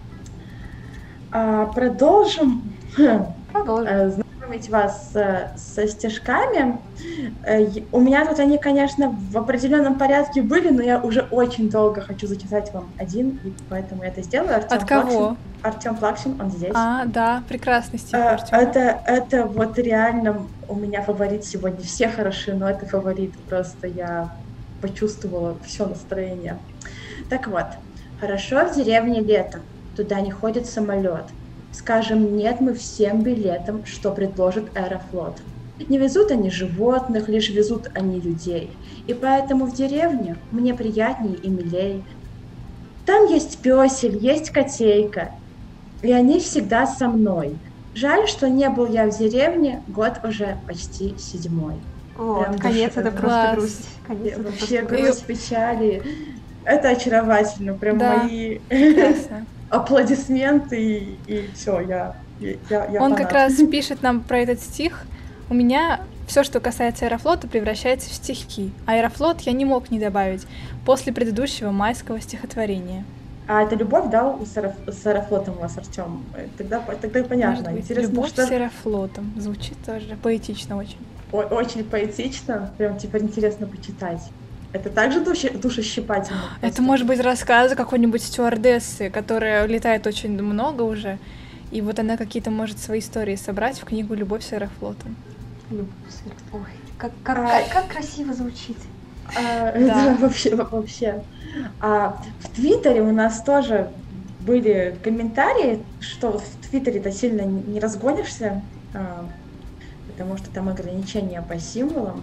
Продолжим. Знакомить вас со стишками. У меня тут они, конечно, в определенном порядке были, но я уже очень долго хочу зачитать вам один, и поэтому я это сделаю. От кого? Артем Плаксин, он здесь. Да, прекрасный стих. Это вот реально у меня фаворит сегодня. Все хороши, но это фаворит. Просто я почувствовала все настроение. Так вот, хорошо в деревне летом, туда не ходит самолет. Скажем нет мы всем билетам, что предложит Аэрофлот. Не везут они животных, лишь везут они людей. И поэтому в деревне мне приятнее и милей. Там есть пёсель, есть котейка, и они всегда со мной. Жаль, что не был я в деревне, год уже почти 7-й. Вот, конец это просто грусть. Вообще грусть, печали. Это очаровательно, прям мои аплодисменты, и все, я Он фанат. как раз пишет нам про этот стих. У меня все, что касается Аэрофлота, превращается в стихи. Аэрофлот я не мог не добавить после предыдущего майского стихотворения. А это любовь, да, с Аэрофлотом у вас, Артём? Тогда понятно. Интересно, любовь с Аэрофлотом. Звучит тоже поэтично очень. Очень поэтично. Прям теперь интересно почитать. Это также душещипательно? Это может быть рассказы какой-нибудь стюардессы, которая летает очень много уже, и вот она какие-то может свои истории собрать в книгу «Любовь с Аэрофлотом». Любовь с Аэрофлотом. Ой, как красиво звучит. Да, вообще. В Твиттере у нас тоже были комментарии, что в Твиттере-то сильно не разгонишься, потому что там ограничения по символам.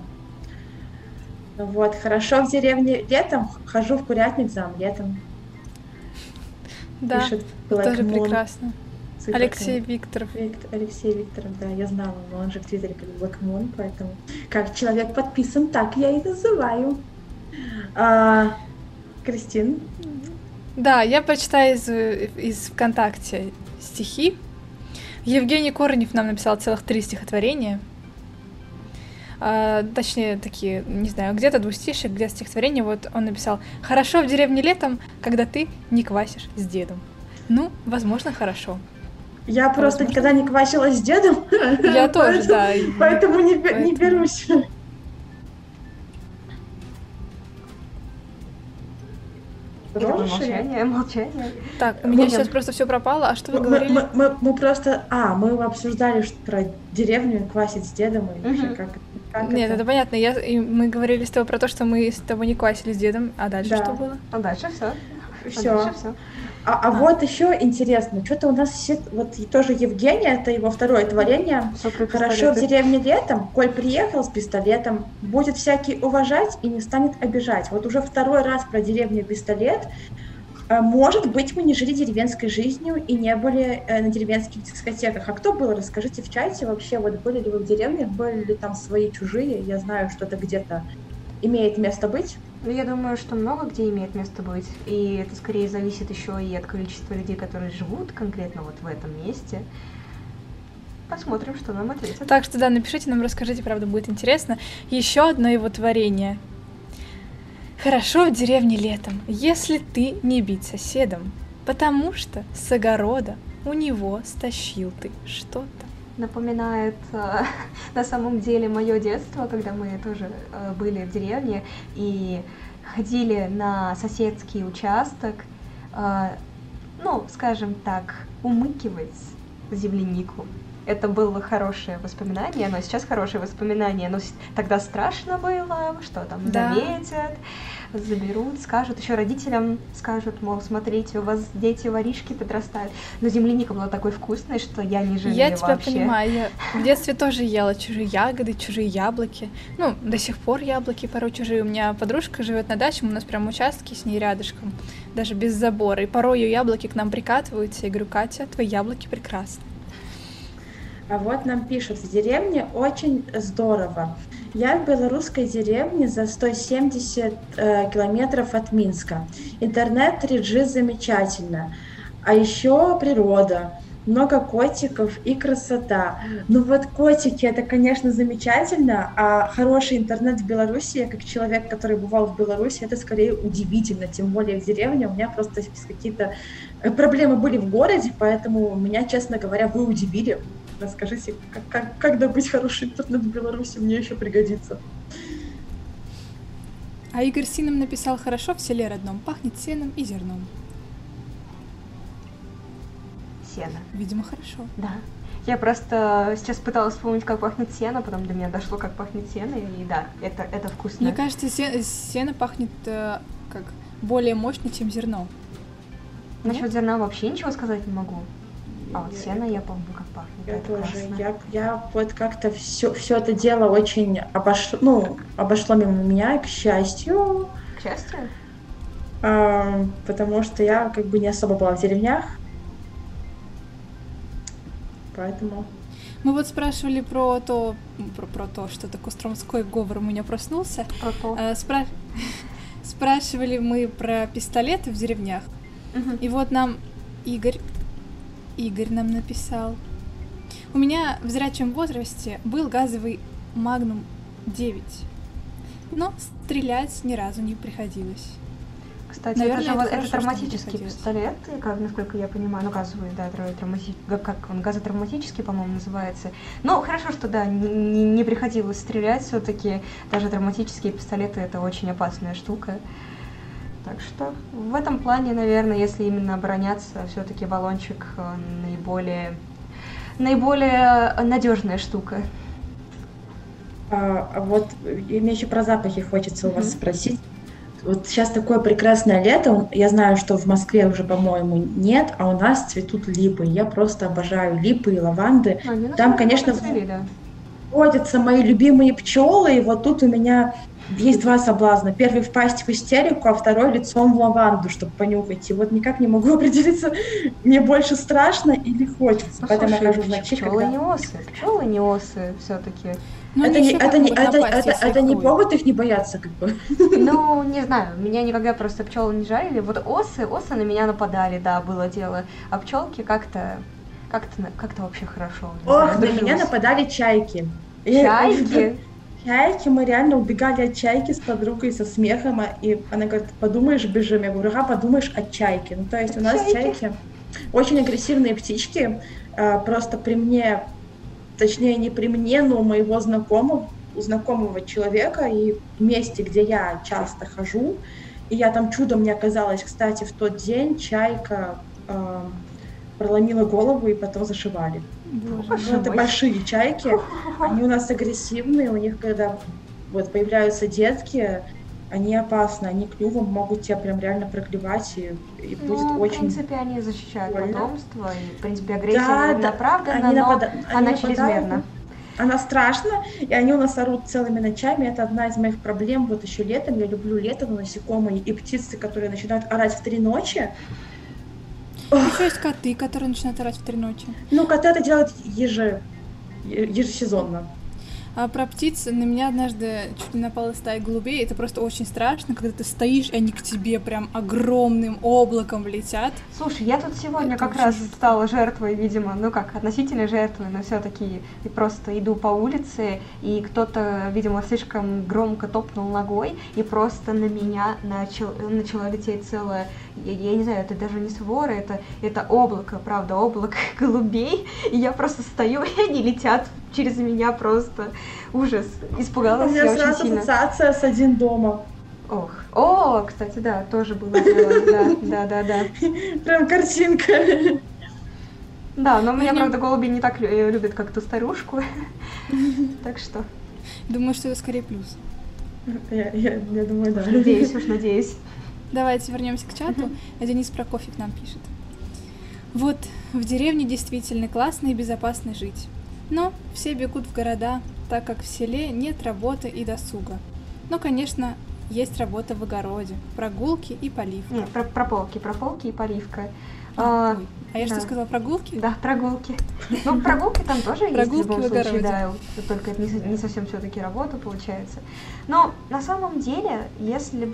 Вот, хорошо в деревне летом, хожу в курятник за омлетом. Да, Пишет тоже Black Moon. прекрасно. Супер, Алексей конечно. Викторов. Алексей Викторов, да, я знала, но он же в Твиттере как Black Moon, поэтому как человек подписан, так я и называю. А, Кристин, Да, я прочитаю из ВКонтакте стихи. Евгений Корнев нам написал целых 3 стихотворения. Точнее, такие, не знаю, где-то двустишие, где-то стихотворение. Вот он написал: «Хорошо в деревне летом, когда ты не квасишь с дедом». Ну, возможно, хорошо. я просто Возможно. никогда не квасилась с дедом, Я тоже, поэтому- да. поэтому не Поэтому. берусь. И такое Хорошее. молчание. Так, у меня Мы- сейчас просто все пропало. А что вы Мы, говорили? мы просто... мы обсуждали про деревню квасить с дедом и вообще Мгм. как Нет, это? это понятно. Мы говорили с тобой про то, что мы с тобой не квасили с дедом. А дальше Да. что было? А дальше все. Всё. А вот еще интересно, что-то у нас все... Вот и тоже Евгений, это его второе творение. Хорошо в деревне летом, коль приехал с пистолетом, будет всякий уважать и не станет обижать. Вот уже второй раз про деревню пистолет. Может быть, мы не жили деревенской жизнью и не были на деревенских дискотеках. А кто был? Расскажите в чате вообще, вот были ли вы в деревне, были ли там свои, чужие? Я знаю, что это где-то имеет место быть. Ну, я думаю, что много где имеет место быть, и это скорее зависит еще и от количества людей, которые живут конкретно вот в этом месте. Посмотрим, что нам ответят. Так что да, напишите нам, расскажите, правда, будет интересно. Еще одно его творение. Хорошо в деревне летом, если ты не бить соседом, потому что с огорода у него стащил ты что-то. Напоминает на самом деле мое детство, когда мы тоже были в деревне и ходили на соседский участок, ну, скажем так, умыкивать землянику. Это было хорошее воспоминание, но сейчас хорошее воспоминание, но тогда страшно было, что там Да. заметят, заберут, скажут, еще родителям скажут, мол, смотрите, у вас дети воришки подрастают. Но земляника была такой вкусной, что я не жалею Я тебя вообще. понимаю, я в детстве тоже ела чужие ягоды, чужие яблоки. Ну, до сих пор яблоки порой чужие. У меня подружка живет на даче, у нас прям участки с ней рядышком, даже без забора. И порой ее яблоки к нам прикатываются. Я говорю: Катя, твои яблоки прекрасны. А вот нам пишут, в деревне очень здорово. Я в белорусской деревне за 170 километров от Минска. Интернет 3G замечательно. А еще природа, много котиков и красота. Ну вот котики, это, конечно, замечательно, а хороший интернет в Беларуси, я как человек, который бывал в Беларуси, это скорее удивительно, тем более в деревне. У меня просто какие-то проблемы были в городе, поэтому меня, честно говоря, вы удивили. Расскажите, как добыть хороший интернет в Беларуси, мне еще пригодится. А Игорь Сином написал: хорошо в селе родном, пахнет сеном и зерном. Сено. Видимо, хорошо. Да. Я просто сейчас пыталась вспомнить, как пахнет сено, потом до меня дошло, как пахнет сено, и да, это вкусно. Мне кажется, сено пахнет как более мощно, чем зерно. Насчет зерна вообще ничего сказать не могу. А вот сено я помню, как пахнет. Я это тоже. классно. Я вот как-то все это дело очень обошло мимо меня, к счастью, К счастью. потому что я как бы не особо была в деревнях. Поэтому... Мы вот спрашивали про то, что-то костромской говор у меня проснулся. Про то. Спрашивали мы про пистолеты в деревнях. Мгм. И вот нам Игорь нам написал: у меня в зрячем возрасте был газовый Magnum 9, но стрелять ни разу не приходилось. Кстати, Наверное, это же это вот хорошо, это что не травматический приходилось. пистолет, и как, насколько я понимаю, ну газовый, да, как он, газотравматический, по-моему, называется. Ну, хорошо, что да, не приходилось стрелять, все-таки даже травматические пистолеты это очень опасная штука. Так что в этом плане, наверное, если именно обороняться, все-таки баллончик наиболее надежная штука. Вот мне еще про запахи хочется у вас спросить. Вот сейчас такое прекрасное лето. Я знаю, что в Москве уже, по-моему, нет, а у нас цветут липы. Я просто обожаю липы и лаванды. Там, конечно, да. водятся мои любимые пчелы. И вот тут у меня есть два соблазна. Первый впасть в истерику, а второй лицом в лаванду, чтобы понюхать. И вот никак не могу определиться, мне больше страшно или хочется. Ну, поэтому слушай, я хожу в ночи, пчелы не осы все-таки. Но они ещё как могут напасть, если это не хуй. повод их не бояться, как бы. Ну, не знаю, меня никогда просто пчелы не жарили. Вот осы на меня нападали, да, было дело. А пчелки как-то вообще хорошо. Не Ох, знаю, на меня дожилась. нападали чайки. Чайки? Чайки, мы реально убегали от чайки с подругой, со смехом, и она говорит, подумаешь, бежим. Я говорю, ага, подумаешь, от чайки. Ну, то есть у нас чайки очень агрессивные птички, просто при мне, точнее, не при мне, но у моего знакомого человека, и в месте, где я часто хожу, и я там чудом не оказалась, кстати, в тот день чайка проломила голову и потом зашивали. Боже. Ну, это большие чайки, они у нас агрессивные, у них, когда вот появляются детки, они опасны, они клювом могут тебя прям реально проклевать, и будет Ну, в очень... принципе, они защищают больно. потомство, и, в принципе, агрессия Да, оправдана, они но напада- она они нападают, чрезмерна. Она страшна, и они у нас орут целыми ночами. Это одна из моих проблем. Вот еще летом, я люблю лето, но насекомые и птицы, которые начинают орать в 3 ночи. Еще есть коты, которые начинают орать в 3 ночи. Ну, коты это делают ежесезонно. А про птиц на меня однажды чуть не напала стая голубей. Это просто очень страшно, когда ты стоишь, и они к тебе прям огромным облаком летят. Слушай, я тут сегодня Это как очень раз жутко. стала жертвой, видимо, ну как, относительной жертвой, но все-таки и просто иду по улице, и кто-то, видимо, слишком громко топнул ногой, и просто на меня начала лететь целая, я не знаю, это даже не свора, это облако, правда, облако голубей, и я просто стою, и они летят через меня просто. Ужас. У Испугалась я меня очень сразу сильно. ассоциация с «Один дома». О, кстати, да, тоже было дело, да. Прям картинка. Да, но меня, Меня- правда, голуби не так любят, как ту старушку. Так что, Думаю, что это скорее плюс. Я думаю, да. надеюсь. Давайте вернемся к чату. Денис Прокофьев нам пишет. Вот, в деревне действительно классно и безопасно жить. Но все бегут в города, так как в селе нет работы и досуга. Но, конечно, есть работа в огороде, прогулки и поливка. Нет, прополки и поливка. А я что да. сказала, прогулки? Да, прогулки. Ну, прогулки там тоже есть в Прогулки любом в случае, огороде. да, только это не совсем все-таки работа получается. Но на самом деле, если,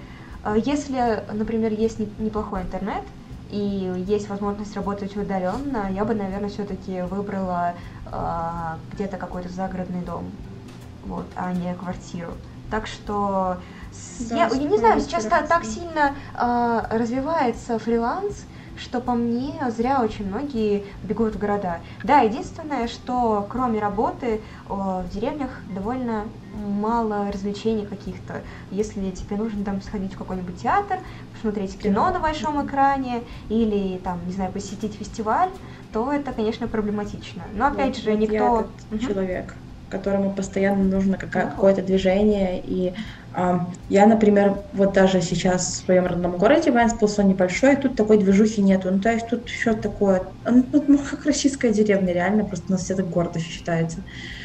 например, есть неплохой интернет, и есть возможность работать удаленно, я бы, наверное, все-таки выбрала где-то какой-то загородный дом, вот, а не квартиру. Так что Да, я не знаю, с сейчас тобой так сильно развивается фриланс, что по мне зря очень многие бегут в города. Да, единственное, что кроме работы в деревнях довольно мало развлечений каких-то. Если тебе нужно там сходить в какой-нибудь театр, посмотреть кино на большом экране или там, не знаю, посетить фестиваль, то это, конечно, проблематично. Но опять же, Вот никто... Я этот Мгм. человек, которому постоянно нужно какое-то движение. И я, например, вот даже сейчас в своем родном городе Венспилс, он небольшой, и тут такой движухи нету. Ну, то есть тут все такое, ну, как российская деревня, реально, просто у нас все так гордо считается.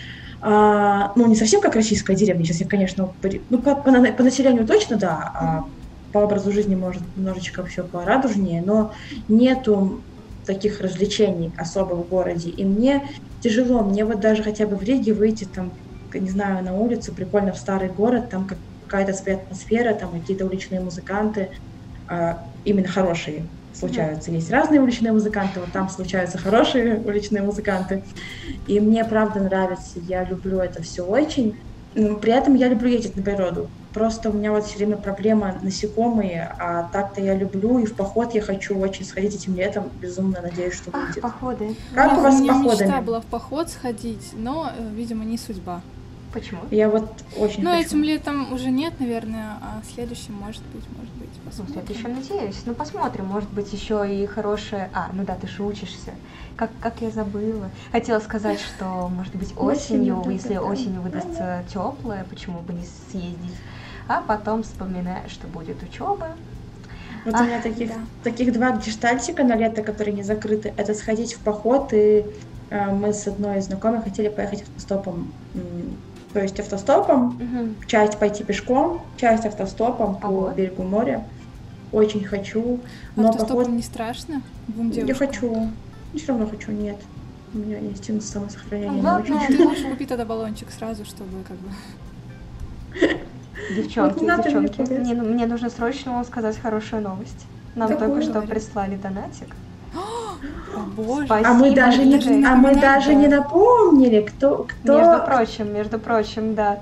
Ну, не совсем как российская деревня, сейчас я, конечно, по населению точно, да, а по образу жизни, может, немножечко все порадужнее, но нету таких развлечений особо в городе, и мне тяжело, мне вот даже хотя бы в Риге выйти, там, не знаю, на улицу, прикольно в старый город, там какая-то своя атмосфера, там какие-то уличные музыканты, именно хорошие случаются. Есть разные уличные музыканты, вот там случаются хорошие уличные музыканты. И мне правда нравится, я люблю это все очень. Но при этом я люблю ездить на природу. Просто у меня вот все время проблема насекомые, а так-то я люблю, и в поход я хочу очень сходить этим летом. Безумно надеюсь, что Ах, выйдет. походы. Как у вас с меня мечта походами? была в поход сходить, но, видимо, не судьба. Почему? Я вот очень Но хочу. этим летом уже нет, наверное, а следующим может быть, Ну, посмотрим. я еще надеюсь. Ну, посмотрим, может быть, еще и хорошее... Ну да, ты же учишься. Как я забыла. Хотела сказать, что, может быть, осенью, если осенью выдастся теплая, почему бы не съездить. А потом вспоминаю, что будет учеба. Вот у меня таких два гештальтика на лето, которые не закрыты. Это сходить в поход, и мы с одной из знакомых хотели поехать автостопом То есть автостопом, Мгм. часть пойти пешком, часть автостопом по Ого. берегу моря. Очень хочу, но Автостопом поход... не страшно? Двум Я девушкам? хочу, но все равно хочу, нет. У меня инстинкт самосохранения не Главное, очень. Ты лучше купи тогда баллончик сразу, чтобы как бы... Девчонки, Вот не надо мне девчонки, пугать. мне нужно срочно вам сказать хорошую новость. Нам Какую? только что Говори. прислали донатик. О, боже. Спасибо, А мы даже не, Игорь. а мы напоминали, даже да. не напомнили, кто... Между прочим, да.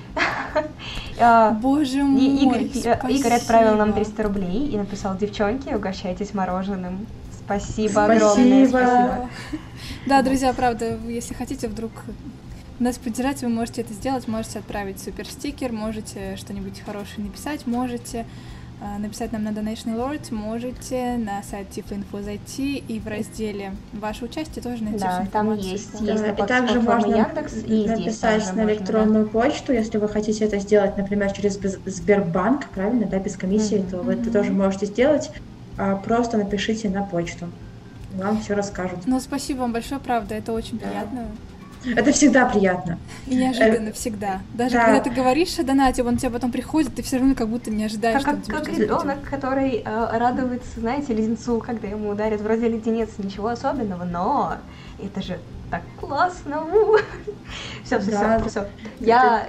А, Боже И мой, Игорь отправил нам спасибо. 300 рублей и написал: девчонки, угощайтесь мороженым. Спасибо Спасибо. огромное, спасибо. Да, друзья, правда, если хотите вдруг нас поддержать, вы можете это сделать, можете отправить суперстикер, можете что-нибудь хорошее написать, можете написать нам на Donation Alert, можете на сайт Tiflo.info зайти и в разделе «Ваше участие» тоже найти всю Да, там информацию. есть Да, на и также платформе можно Яндекс, и здесь написать тоже на можно, электронную почту, если вы хотите это сделать, например, через Сбербанк, правильно, да, без комиссии, Мгм. то вы это тоже можете сделать. Просто напишите на почту, вам все расскажут. Ну, спасибо вам большое, правда, это очень приятно Это всегда приятно. и неожиданно всегда. Даже да. когда ты говоришь о донате, он тебе потом приходит, ты все равно как будто не ожидаешь, что он тебе Как что-то будет. ребенок, который радуется, знаете, леденцу, когда ему ударят. Вроде леденец, ничего особенного, но это же так классно. Все. Да, Я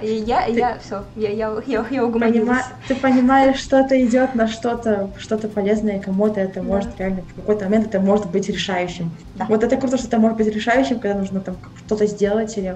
угомонилась. Ты понимаешь, что-то идет на что-то полезное, и кому-то это может реально в какой-то момент это может быть решающим. Да. Вот это круто, что это может быть решающим, когда нужно там что-то сделать или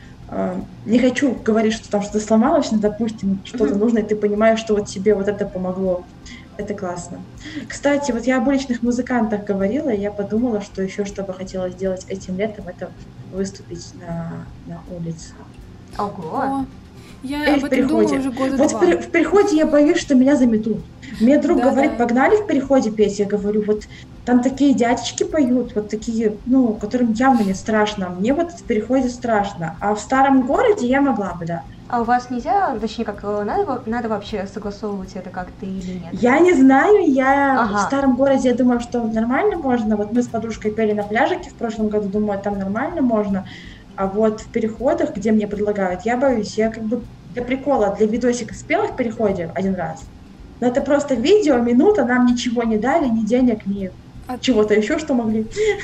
не хочу говорить, что там что-то сломалось, но, допустим, что-то нужно, и ты понимаешь, что вот тебе вот это помогло. Это классно. Кстати, вот я об уличных музыкантах говорила, и я подумала, что еще что бы хотела сделать этим летом, это выступить на улице. Ого. О, я Или об в этом переходе. думаю уже года Вот два. в переходе я боюсь, что меня заметут. Мне друг Да, говорит, да. погнали в переходе петь. Я говорю, вот там такие дядечки поют, вот такие, которым явно не страшно. Мне вот в переходе страшно. А в старом городе я могла бы, да. А у вас нельзя, точнее, как надо вообще согласовывать это как-то или нет? Я не знаю, Ага. в старом городе, я думаю, что нормально можно. Вот мы с подружкой пели на пляжике в прошлом году, думаю, там нормально можно. А вот в переходах, где мне предлагают, я боюсь. Я как бы для прикола, для видосика спела в переходе один раз. Но это просто видео, минута, нам ничего не дали, ни денег, ни чего-то еще, что могли.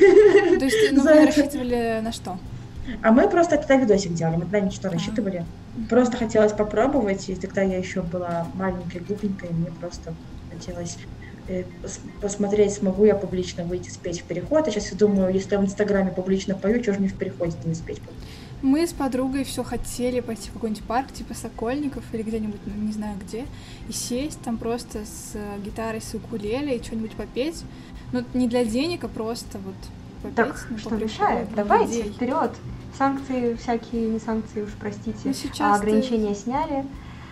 То есть, За вы это. рассчитывали на что? А мы просто тогда видосик делали, мы тогда ничего не рассчитывали. Просто хотелось попробовать, и тогда я еще была маленькой, глупенькой, и мне просто хотелось посмотреть, смогу я публично выйти спеть в переход. А сейчас я думаю, если я в Инстаграме публично пою, чего же мне в переходе не спеть? Мы с подругой все хотели пойти в какой-нибудь парк, типа Сокольников или где-нибудь, не знаю где, и сесть там просто с гитарой, с укулеле и что-нибудь попеть. Ну, не для денег, а просто вот попеть. Так ну, что по приколу, мешает? для Давайте, людей. вперед. Санкции всякие, не санкции уж, простите. Ну, сейчас ограничения сняли.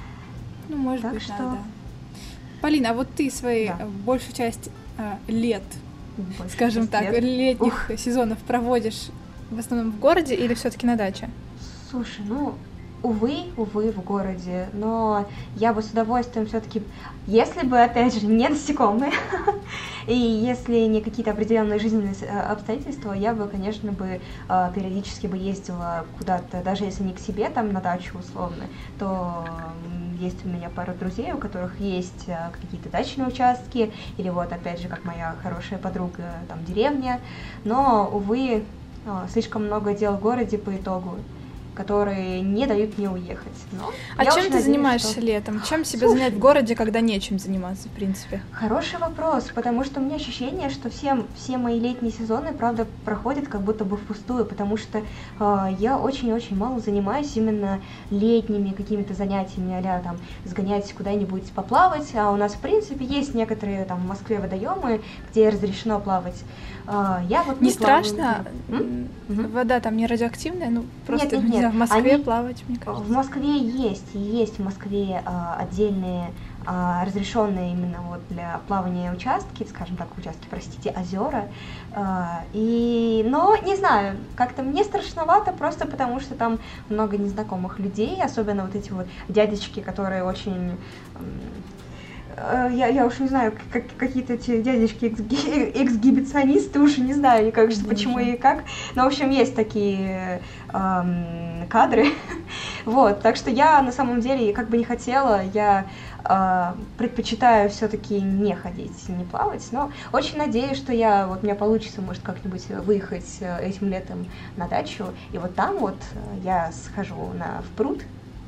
Ну, может Так быть, что- да. Полина, а вот ты свои Да. большую часть лет, Больше скажем так, лет. летних сезонов проводишь в основном в городе или все-таки на даче? Слушай, увы, в городе, но я бы с удовольствием все-таки, если бы, опять же, не насекомые, и если не какие-то определенные жизненные обстоятельства, я бы, конечно, периодически бы ездила куда-то, даже если не к себе, там, на дачу условно, то есть у меня пара друзей, у которых есть какие-то дачные участки, или вот, опять же, как моя хорошая подруга, там, деревня, но, увы, слишком много дел в городе по итогу, которые не дают мне уехать. Но А я чем очень ты надеюсь, занимаешься что- летом? Чем себя занять в городе, когда нечем заниматься, в принципе? Хороший вопрос, потому что у меня ощущение, что все мои летние сезоны, правда, проходят как будто бы впустую, потому что я очень-очень мало занимаюсь именно летними какими-то занятиями, а-ля там сгонять куда-нибудь поплавать, а у нас, в принципе, есть некоторые там в Москве водоемы, где разрешено плавать. Я вот Не плаваю. страшно? Мгм. Вода там не радиоактивная? Ну, просто, Нет, не знаю, в Москве они- плавать, мне кажется. В Москве есть в Москве отдельные разрешенные именно вот для плавания участки, скажем так, простите, озера. Но не знаю, как-то мне страшновато просто потому, что там много незнакомых людей, особенно вот эти вот дядечки, которые очень я уж не знаю, какие-то эти дядечки эксгибиционисты, уж не знаю никак, почему и как, но, в общем, есть такие кадры, вот, так что я на самом деле как бы не хотела, я предпочитаю все-таки не ходить, не плавать, но очень надеюсь, что у меня получится, может, как-нибудь выехать этим летом на дачу, и вот там вот я схожу на пруд,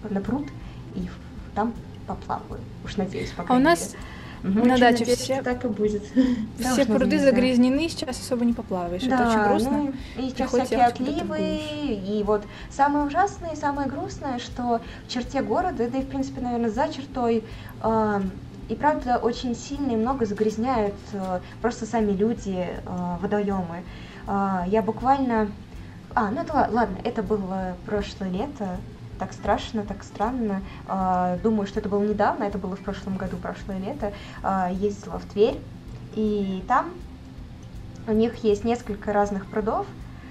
и там поплаваю, уж надеюсь, пока. А у нас на даче все так и будет. Все пруды загрязнены, сейчас особо не поплаваешь. Да, это очень грустно. Ну, и сейчас всякие отливы, и вот самое ужасное и самое грустное, что в черте города, да и в принципе, наверное, за чертой, и правда очень сильно и много загрязняют просто сами люди водоемы. Я буквально... ну это ладно, это было прошлое лето. Так страшно, так странно. Думаю, что это было недавно, это было в прошлом году, прошлое лето. Ездила в Тверь, и там у них есть несколько разных прудов,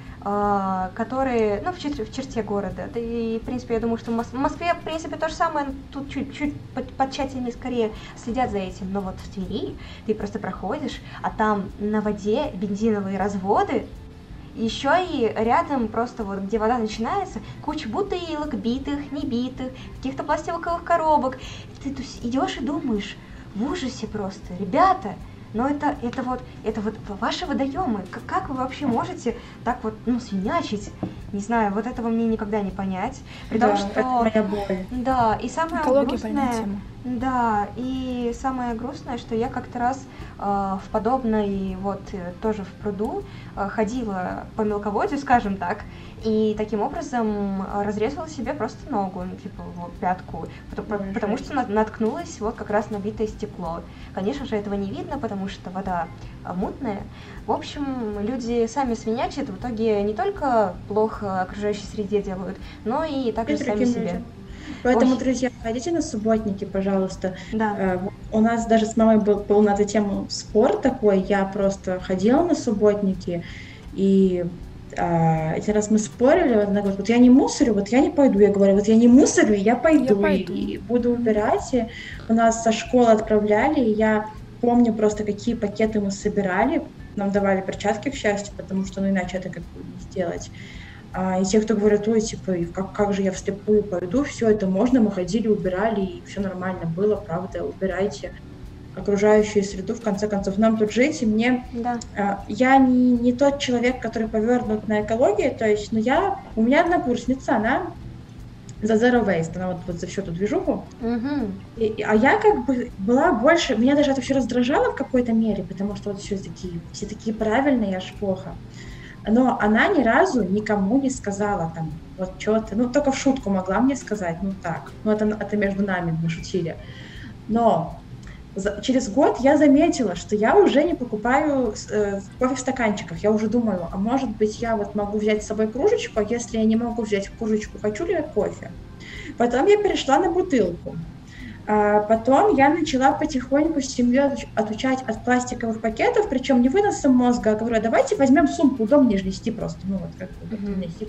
которые, в черте города. Да и, в принципе, я думаю, что в Москве, в принципе, то же самое, тут чуть-чуть потщательнее скорее следят за этим. Но вот в Твери ты просто проходишь, а там на воде бензиновые разводы, еще и рядом просто вот, где вода начинается, куча бутылок, битых, небитых, каких-то пластиковых коробок. Ты идешь и думаешь, в ужасе просто, ребята, но это вот ваши водоемы, как вы вообще можете так вот, свинячить? Не знаю, вот этого мне никогда не понять. При том, что... это моя боль. Да, и самое Экология грустное... Да, и самое грустное, что я как-то раз в подобной, тоже в пруду, ходила по мелководью, скажем так, и таким образом разрезала себе просто ногу, пятку, потому что наткнулась как раз на битое стекло. Конечно же, этого не видно, потому что вода мутная. В общем, люди сами свинячат, в итоге не только плохо окружающей среде делают, но и также сами себе. Поэтому, друзья, ходите на субботники, пожалуйста. Да. У нас даже с мамой был на эту тему спор такой. Я просто ходила на субботники, и один раз мы спорили. Она говорит, я не мусорю, я не пойду. Я говорю, я не мусорю, я пойду. И буду убирать. И у нас со школы отправляли, и я помню просто, какие пакеты мы собирали. Нам давали перчатки, к счастью, потому что иначе это как бы не сделать. И те, кто говорят, как же я вслепую пойду, все это можно, мы ходили, убирали, и все нормально было, правда, убирайте окружающую среду, в конце концов, нам тут жить, и мне... Да. Я не тот человек, который повернут на экологию, то есть, у меня однокурсница, она за Zero Waste, она вот за всю эту движуху, а я как бы была больше, меня даже это все раздражало в какой-то мере, потому что все такие правильные, аж плохо. Но она ни разу никому не сказала там, что-то, только в шутку могла мне сказать, так. Это между нами, мы шутили. Но через год я заметила, что я уже не покупаю кофе в стаканчиках. Я уже думаю, а может быть я могу взять с собой кружечку, а если я не могу взять кружечку, хочу ли я кофе? Потом я перешла на бутылку. Потом я начала потихоньку семью отучать от пластиковых пакетов, причем не выносом мозга, а говорю, давайте возьмем сумку, удобнее же нести просто, как удобнее нести.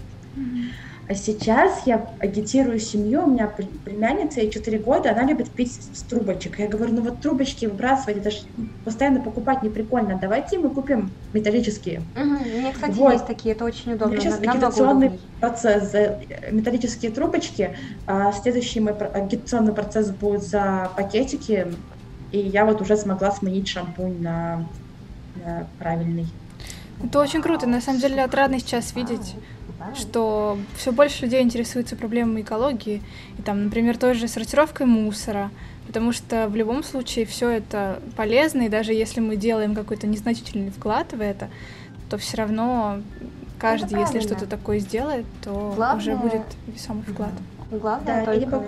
А сейчас я агитирую семью, у меня племянница, ей 4 года, она любит пить с трубочек. Я говорю, трубочки выбрасывать, это же постоянно покупать не прикольно, давайте мы купим металлические. У меня, кстати, есть такие, это очень удобно. Сейчас агитационный процесс за металлические трубочки, а следующий мой агитационный процесс будет за пакетики, и я уже смогла сменить шампунь на правильный. Это очень круто, на самом деле отрадно сейчас видеть, что все больше людей интересуются проблемами экологии, и там, например, той же сортировкой мусора, потому что в любом случае все это полезно, и даже если мы делаем какой-то незначительный вклад в это, то все равно каждый, если что-то такое сделает, то уже будет весомый вклад. Главное,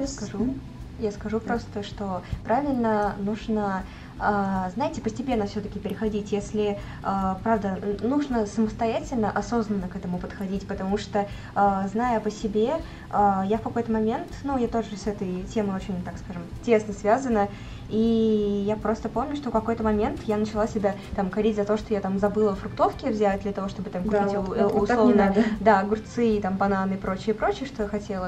я скажу просто, что правильно нужно, знаете, постепенно все-таки переходить, если, правда, нужно самостоятельно, осознанно к этому подходить, потому что, зная по себе, я в какой-то момент, я тоже с этой темой очень, так скажем, тесно связана, И я просто помню, что в какой-то момент я начала себя там корить за то, что я там забыла фруктовки взять для того, чтобы там купить условно, да, огурцы, там, бананы и прочее, что я хотела.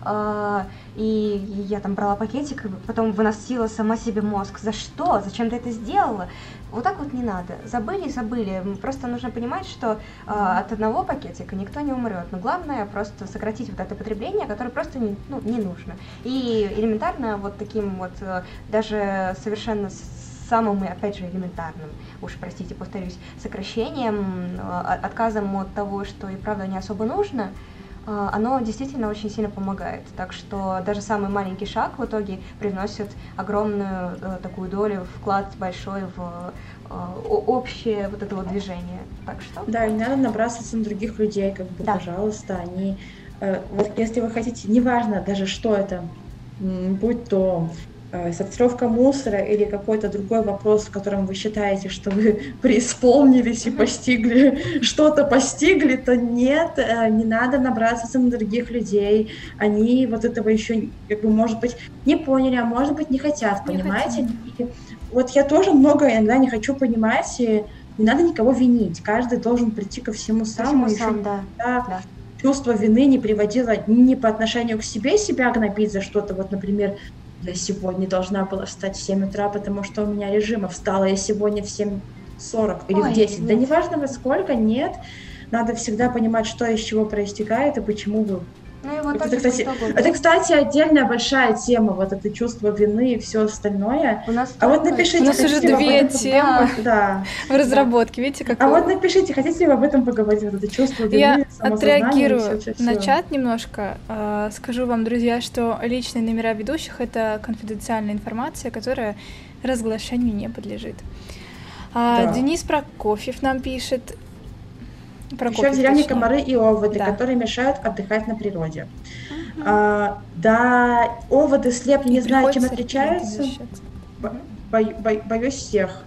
И я там брала пакетик, и потом выносила сама себе мозг. За что? Зачем ты это сделала? Вот так вот не надо. Забыли. Просто нужно понимать, что от одного пакетика никто не умрет. Но главное просто сократить вот это потребление, которое просто не нужно. И элементарно вот таким вот, даже совершенно самым, опять же, элементарным, уж простите, повторюсь, сокращением, отказом от того, что и правда не особо нужно, оно действительно очень сильно помогает. Так что даже самый маленький шаг в итоге привносит огромную такую долю, вклад большой в общее вот это вот движение. Так что... Да, и не надо набрасываться на других людей, как бы, да. Пожалуйста, они... Вот если вы хотите, неважно даже что это, будь то сортировка мусора или какой-то другой вопрос, в котором вы считаете, что вы преисполнились и что-то постигли, то нет, не надо набрасываться на других людей. Они вот этого еще, как бы, может быть, не поняли, а может быть, не хотят, понимаете? И вот я тоже много иногда не хочу понимать, и не надо никого винить. Каждый должен прийти ко всему самому. Да. Чувство вины не приводило ни по отношению к себе себя гнобить за что-то. Вот, например, я сегодня должна была встать в 7 утра, потому что у меня режим, а встала я сегодня в 7:40 или в 10. Нет. Да неважно во сколько, нет. Надо всегда понимать, что из чего проистекает и почему вы... Ну, и вот это, кстати, отдельная большая тема, вот это чувство вины и все остальное. Вот напишите, у нас уже 2 темы в разработке, видите, как... Вот напишите, хотите ли вы об этом поговорить, вот это чувство вины, я отреагирую на чат немножко. Скажу вам, друзья, что личные номера ведущих — это конфиденциальная информация, которая разглашению не подлежит. Денис Прокофьев нам пишет... Еще в деревне комары и оводы, которые мешают отдыхать на природе. Да, оводы, слепни, не знаю, чем отличаются. Боюсь всех.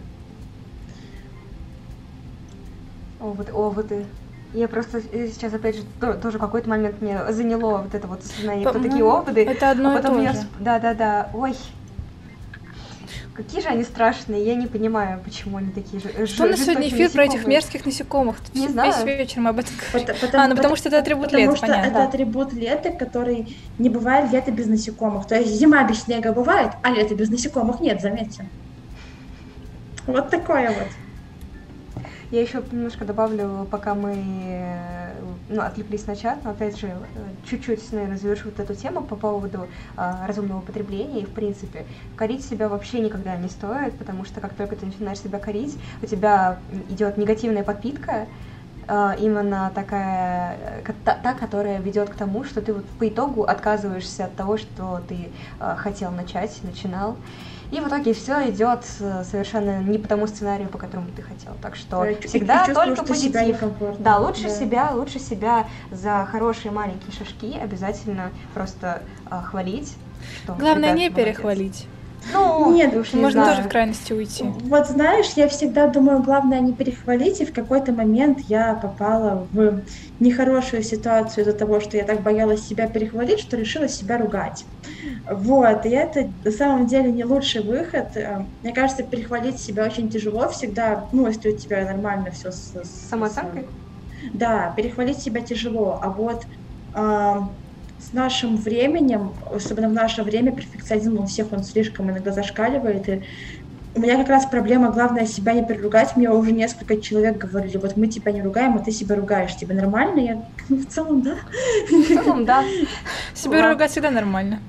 Оводы. Я просто сейчас, опять же, тоже какой-то момент мне заняло вот это вот осознание, кто такие оводы. Это одно и то же. Да. Ой. Какие же они страшные, я не понимаю, почему они такие же. Что у нас сегодня эфир про этих мерзких насекомых? Не знаю. Весь вечер мы об этом говорим. Потому что это атрибут лета, понятно. Потому что это атрибут лета, который не бывает лето без насекомых. То есть зима без снега бывает, а лето без насекомых нет, заметьте. Вот такое вот. Я еще немножко добавлю, пока мы отвлеклись на чат, но опять же, чуть-чуть, наверное, завершу вот эту тему по поводу разумного потребления. И, в принципе, корить себя вообще никогда не стоит, потому что как только ты начинаешь себя корить, у тебя идет негативная подпитка, именно такая, та, которая ведет к тому, что ты вот по итогу отказываешься от того, что ты хотел начинал. И в итоге все идет совершенно не по тому сценарию, по которому ты хотел. Так что всегда только позитив. Да, лучше себя за хорошие маленькие шажки обязательно просто хвалить. Что, главное, не перехвалить. Нет, можно тоже в крайности уйти. Вот знаешь, я всегда думаю, главное не перехвалить, и в какой-то момент я попала в нехорошую ситуацию из-за того, что я так боялась себя перехвалить, что решила себя ругать. Вот, и это на самом деле не лучший выход. Мне кажется, перехвалить себя очень тяжело всегда, если у тебя нормально все с самооценкой. Да, перехвалить себя тяжело, а вот с нашим временем, особенно в наше время, перфекционизм у всех он слишком иногда зашкаливает. И у меня как раз проблема, главное, себя не переругать. Мне уже несколько человек говорили, вот мы тебя не ругаем, а ты себя ругаешь. Тебе нормально? Я, в целом, да. В целом, да. Себя ругать всегда нормально.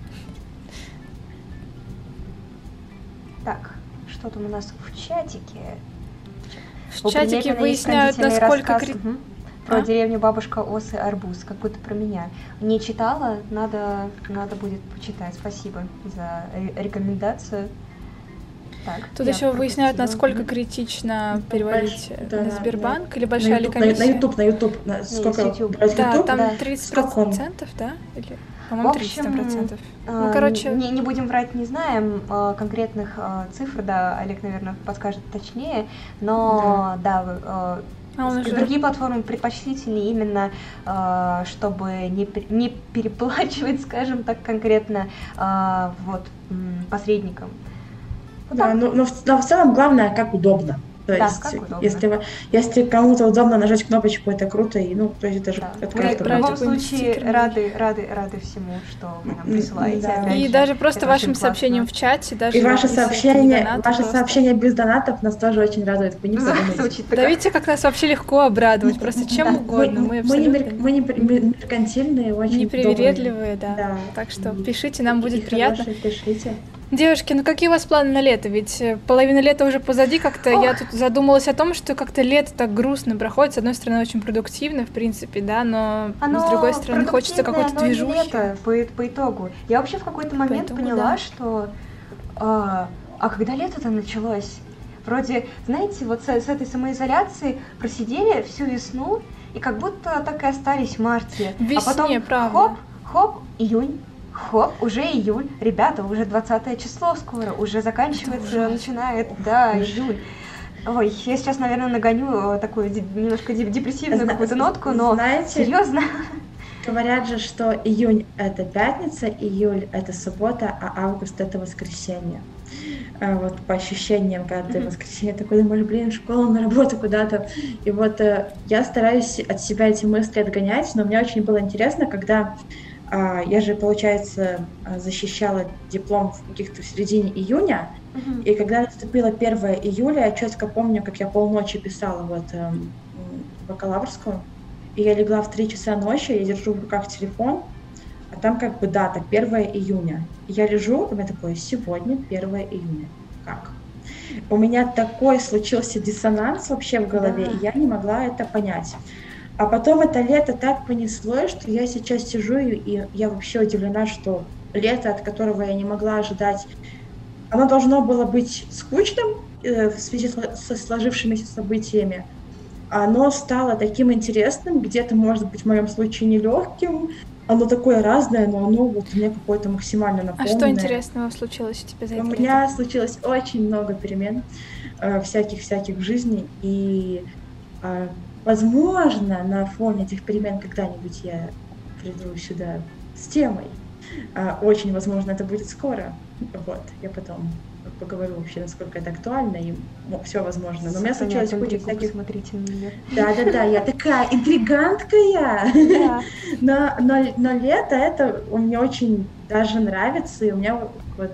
Так, что там у нас в чатике? В чатике выясняют, насколько... Про деревню Бабушка Осы Арбуз, как будто про меня. Не читала, надо будет почитать. Спасибо за рекомендацию. Так, тут еще выясняют, насколько критично переводить на Сбербанк или большая ли комиссия. На YouTube. Сколько брать YouTube? Там 30%, да? Или, по-моему, 30%. Короче... Не будем врать, не знаем конкретных цифр, да, Олег, наверное, подскажет точнее, но другие платформы предпочтительнее именно, чтобы не переплачивать, скажем так, конкретно посредникам. Вот Да, так. но в целом главное, как удобно. То Да, есть, как удобно. если кому-то удобно нажать кнопочку, это круто, и, ну, то есть это же Да. это Мы Или как-то в отправить любом будет. какой-нибудь случае стикер милый. рады всему, что вы нам присылаете. Да. Опять И же, даже просто это очень вашим сообщениям классно. в чате, И даже вот если это не донаты, ваши просто. сообщения без донатов нас тоже очень радуют. Вы не подумайте. Звучит Да такая. видите, как нас вообще легко обрадовать, просто чем угодно. Мы абсолютно Мы меркантильные, очень добрые. непривередливые, да. Да. Так что И пишите, нам и будет приятно. хорошие, пишите. Девушки, ну какие у вас планы на лето? Ведь половина лета уже позади, как-то я тут задумалась о том, что как-то лето так грустно проходит. С одной стороны, очень продуктивно, в принципе, да, но с другой стороны, хочется какой-то продуктивное, но не движухи. лето, по итогу. Я вообще в какой-то момент Поэтому поняла, да. что когда лето-то началось? Вроде, знаете, вот с этой самоизоляцией просидели всю весну, и как будто так и остались в марте. В весне, А потом правда. хоп, июнь. Хоп, уже июль. Ребята, уже 20 число скоро, уже заканчивается, начинает, да, июль. Ой, я сейчас, наверное, нагоню такую немножко депрессивную какую-то нотку, но Знаете, серьезно. говорят же, что июнь это пятница, июль это суббота, а август это воскресенье. Вот по ощущениям, когда ты в воскресенье такой думаешь, блин, в школу, на работу куда-то. И вот я стараюсь от себя эти мысли отгонять, но мне очень было интересно, когда я же, получается, защищала диплом в каких-то в середине июня, и когда наступило 1 июля, я четко помню, как я полночи писала вот бакалаврскую, и я легла в 3 часа ночи, я держу в руках телефон, а там как бы дата 1 июня. И я лежу, и у меня такое, сегодня 1 июня. Как? У меня такой случился диссонанс вообще в голове, Да. и я не могла это понять. А потом это лето так понеслось, что я сейчас сижу, и я вообще удивлена, что лето, от которого я не могла ожидать, оно должно было быть скучным в связи со сложившимися событиями. Оно стало таким интересным, где-то, может быть, в моем случае нелегким. Оно такое разное, но оно вот у меня какое-то максимально А наполненное. что интересного случилось у тебя за У это лето? меня случилось очень много перемен, всяких в жизни, и, возможно, на фоне этих перемен когда-нибудь я приду сюда с темой. Очень возможно, это будет скоро. Вот, я потом поговорю вообще, насколько это актуально, и все возможно. Но у меня случилось куча всяких... Смотрите на меня. Да, я такая интригантка я. Да. Но лето это мне очень даже нравится, и у меня вот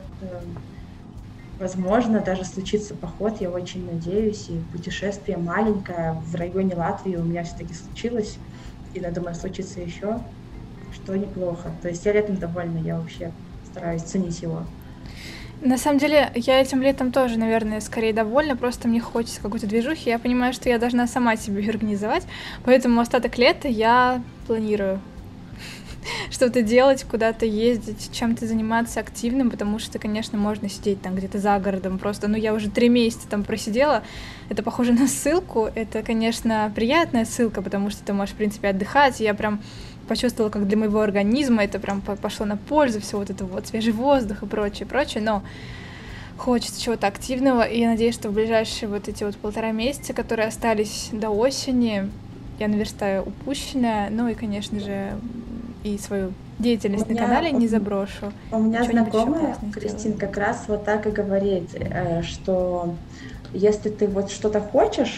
возможно даже случится поход, я очень надеюсь, и путешествие маленькое в районе Латвии у меня все-таки случилось, и я думаю, случится еще, что неплохо. То есть я летом довольна, я вообще стараюсь ценить его. На самом деле, я этим летом тоже, наверное, скорее довольна, просто мне хочется какой-то движухи. Я понимаю, что я должна сама себе её организовать, поэтому остаток лета я планирую что-то делать, куда-то ездить, чем-то заниматься активным, потому что, конечно, можно сидеть там где-то за городом просто. Ну, я уже 3 месяца там просидела, это похоже на ссылку, это, конечно, приятная ссылка, потому что ты можешь, в принципе, отдыхать, и я прям почувствовала, как для моего организма это прям пошло на пользу, все вот это вот, свежий воздух и прочее, но хочется чего-то активного, и я надеюсь, что в ближайшие вот эти вот 1,5 месяца, которые остались до осени, я наверстаю упущенное, ну и, конечно же, и свою деятельность на канале не заброшу. У меня знакомая, Кристин, сделаю. Как раз вот так и говорит, что если ты вот что-то хочешь,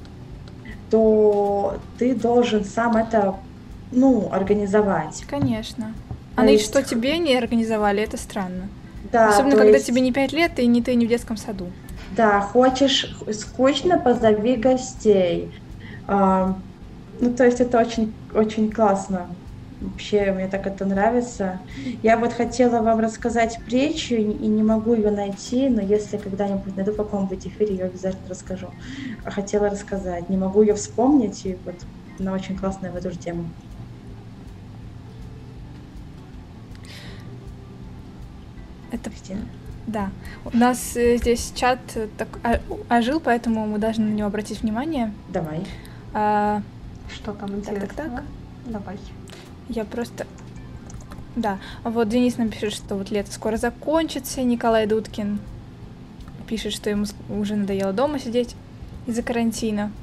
то ты должен сам это, организовать. Конечно. А ведь что тебе не организовали, это странно. Да, особенно, когда тебе не 5 лет, и не ты не в детском саду. Да, хочешь скучно, позови гостей. То есть это очень, очень классно. Вообще, мне так это нравится. Я вот хотела вам рассказать притчу, и не могу ее найти, но если когда-нибудь найду в каком-нибудь эфире, я обязательно расскажу. Хотела рассказать, не могу ее вспомнить, и вот она очень классная в эту же тему. Это Кристина? Да. У нас здесь чат так ожил, поэтому мы должны на него обратить внимание. Давай. Что там интересного? Так. Давай. Я просто... Да. Вот Денис нам пишет, что вот лето скоро закончится. Николай Дудкин пишет, что ему уже надоело дома сидеть из-за карантина.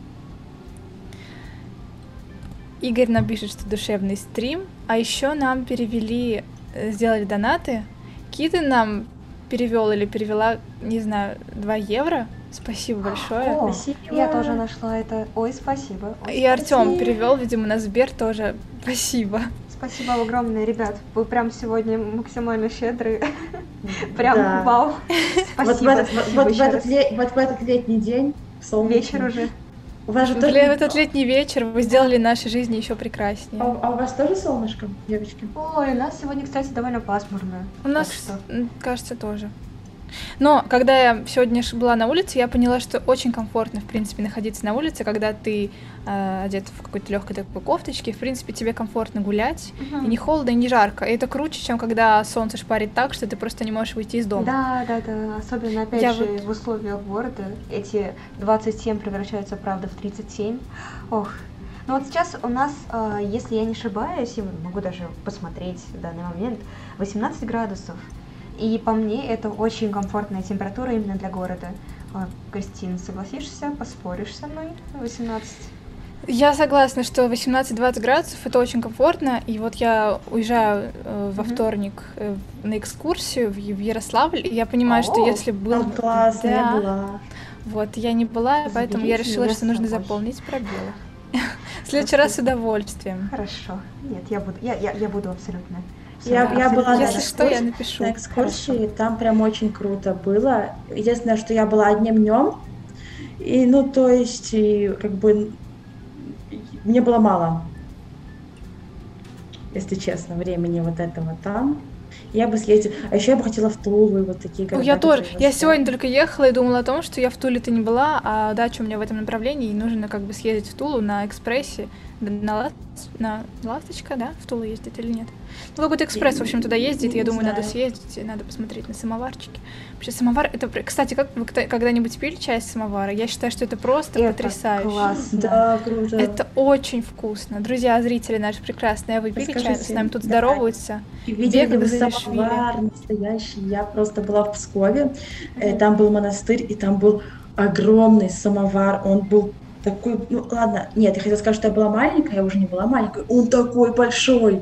Игорь нам пишет, что душевный стрим. А еще нам перевели, сделали донаты. Киты нам перевел или перевела, не знаю, 2 евро. Спасибо большое. О, Спасибо. я тоже нашла это. Ой, спасибо. Ой, И Артём спасибо. перевел, видимо, на Сбер тоже. Спасибо. спасибо огромное, ребят. Вы прям сегодня максимально щедрые. Прям Да. вау. Вот Спасибо. в этот летний день, солнечный. Вечер уже. У вас же тоже... В этот летний вечер вы сделали наши жизни еще прекраснее. А у вас тоже солнышко, девочки? Ой, у нас сегодня, кстати, довольно пасмурно. У нас, Так что- кажется, тоже. Но когда я сегодня была на улице, я поняла, что очень комфортно, в принципе, находиться на улице, когда ты одет в какой-то легкой такой кофточке. В принципе, тебе комфортно гулять, и не холодно, и не жарко. И это круче, чем когда солнце шпарит так, что ты просто не можешь выйти из дома. Да. Особенно, опять Я же, вот- в условиях города. Эти 27 превращаются, правда, в 37. Ох. Ну вот сейчас у нас, если я не ошибаюсь, я могу даже посмотреть в данный момент, 18 градусов. И по мне это очень комфортная температура именно для города. Кристин, согласишься, поспоришь со мной? 18? Я согласна, что 18-20 градусов это очень комфортно. И вот я уезжаю во вторник на экскурсию в Ярославль, и я понимаю, что О, если был... Там классно, я Да. была. Вот, я не была, поэтому я Заберите решила, меня что с нужно собой. заполнить пробелы. В следующий раз с удовольствием. Хорошо. Нет, я буду абсолютно. Я была на Если что, я экскурсии. напишу. На экскурсии там прям очень круто было. Единственное, что я была одним днем, и, ну, то есть, и, как бы, мне было мало, если честно, времени вот этого там. Я бы съездила. А еще я бы хотела в Тулу, и вот такие города. Я тоже. которые Я вас- сегодня только ехала и думала о том, что я в Туле-то не была, а дача у меня в этом направлении, и нужно как бы съездить в Тулу на экспрессе, на Ласточка, да, в Тулу ездить или нет? Ну, какой-то экспресс, в общем, туда ездит, и я Не думаю, надо знаю. съездить, и надо посмотреть на самоварчики. Вообще, самовар, это, кстати, как вы когда-нибудь пили чай из самовара? Я считаю, что это просто Это потрясающе. классно. Да, круто. Это очень вкусно. Друзья, зрители наши прекрасные, вы пили чай? С Расскажите, нами тут давай. здороваются. И видели ли вы Бегали-Завишвили. самовар настоящий? Я просто была в Пскове, там был монастырь, и там был огромный самовар, он был такой, ну ладно, нет, я хотела сказать, что я была маленькая, я уже не была маленькой, он такой большой,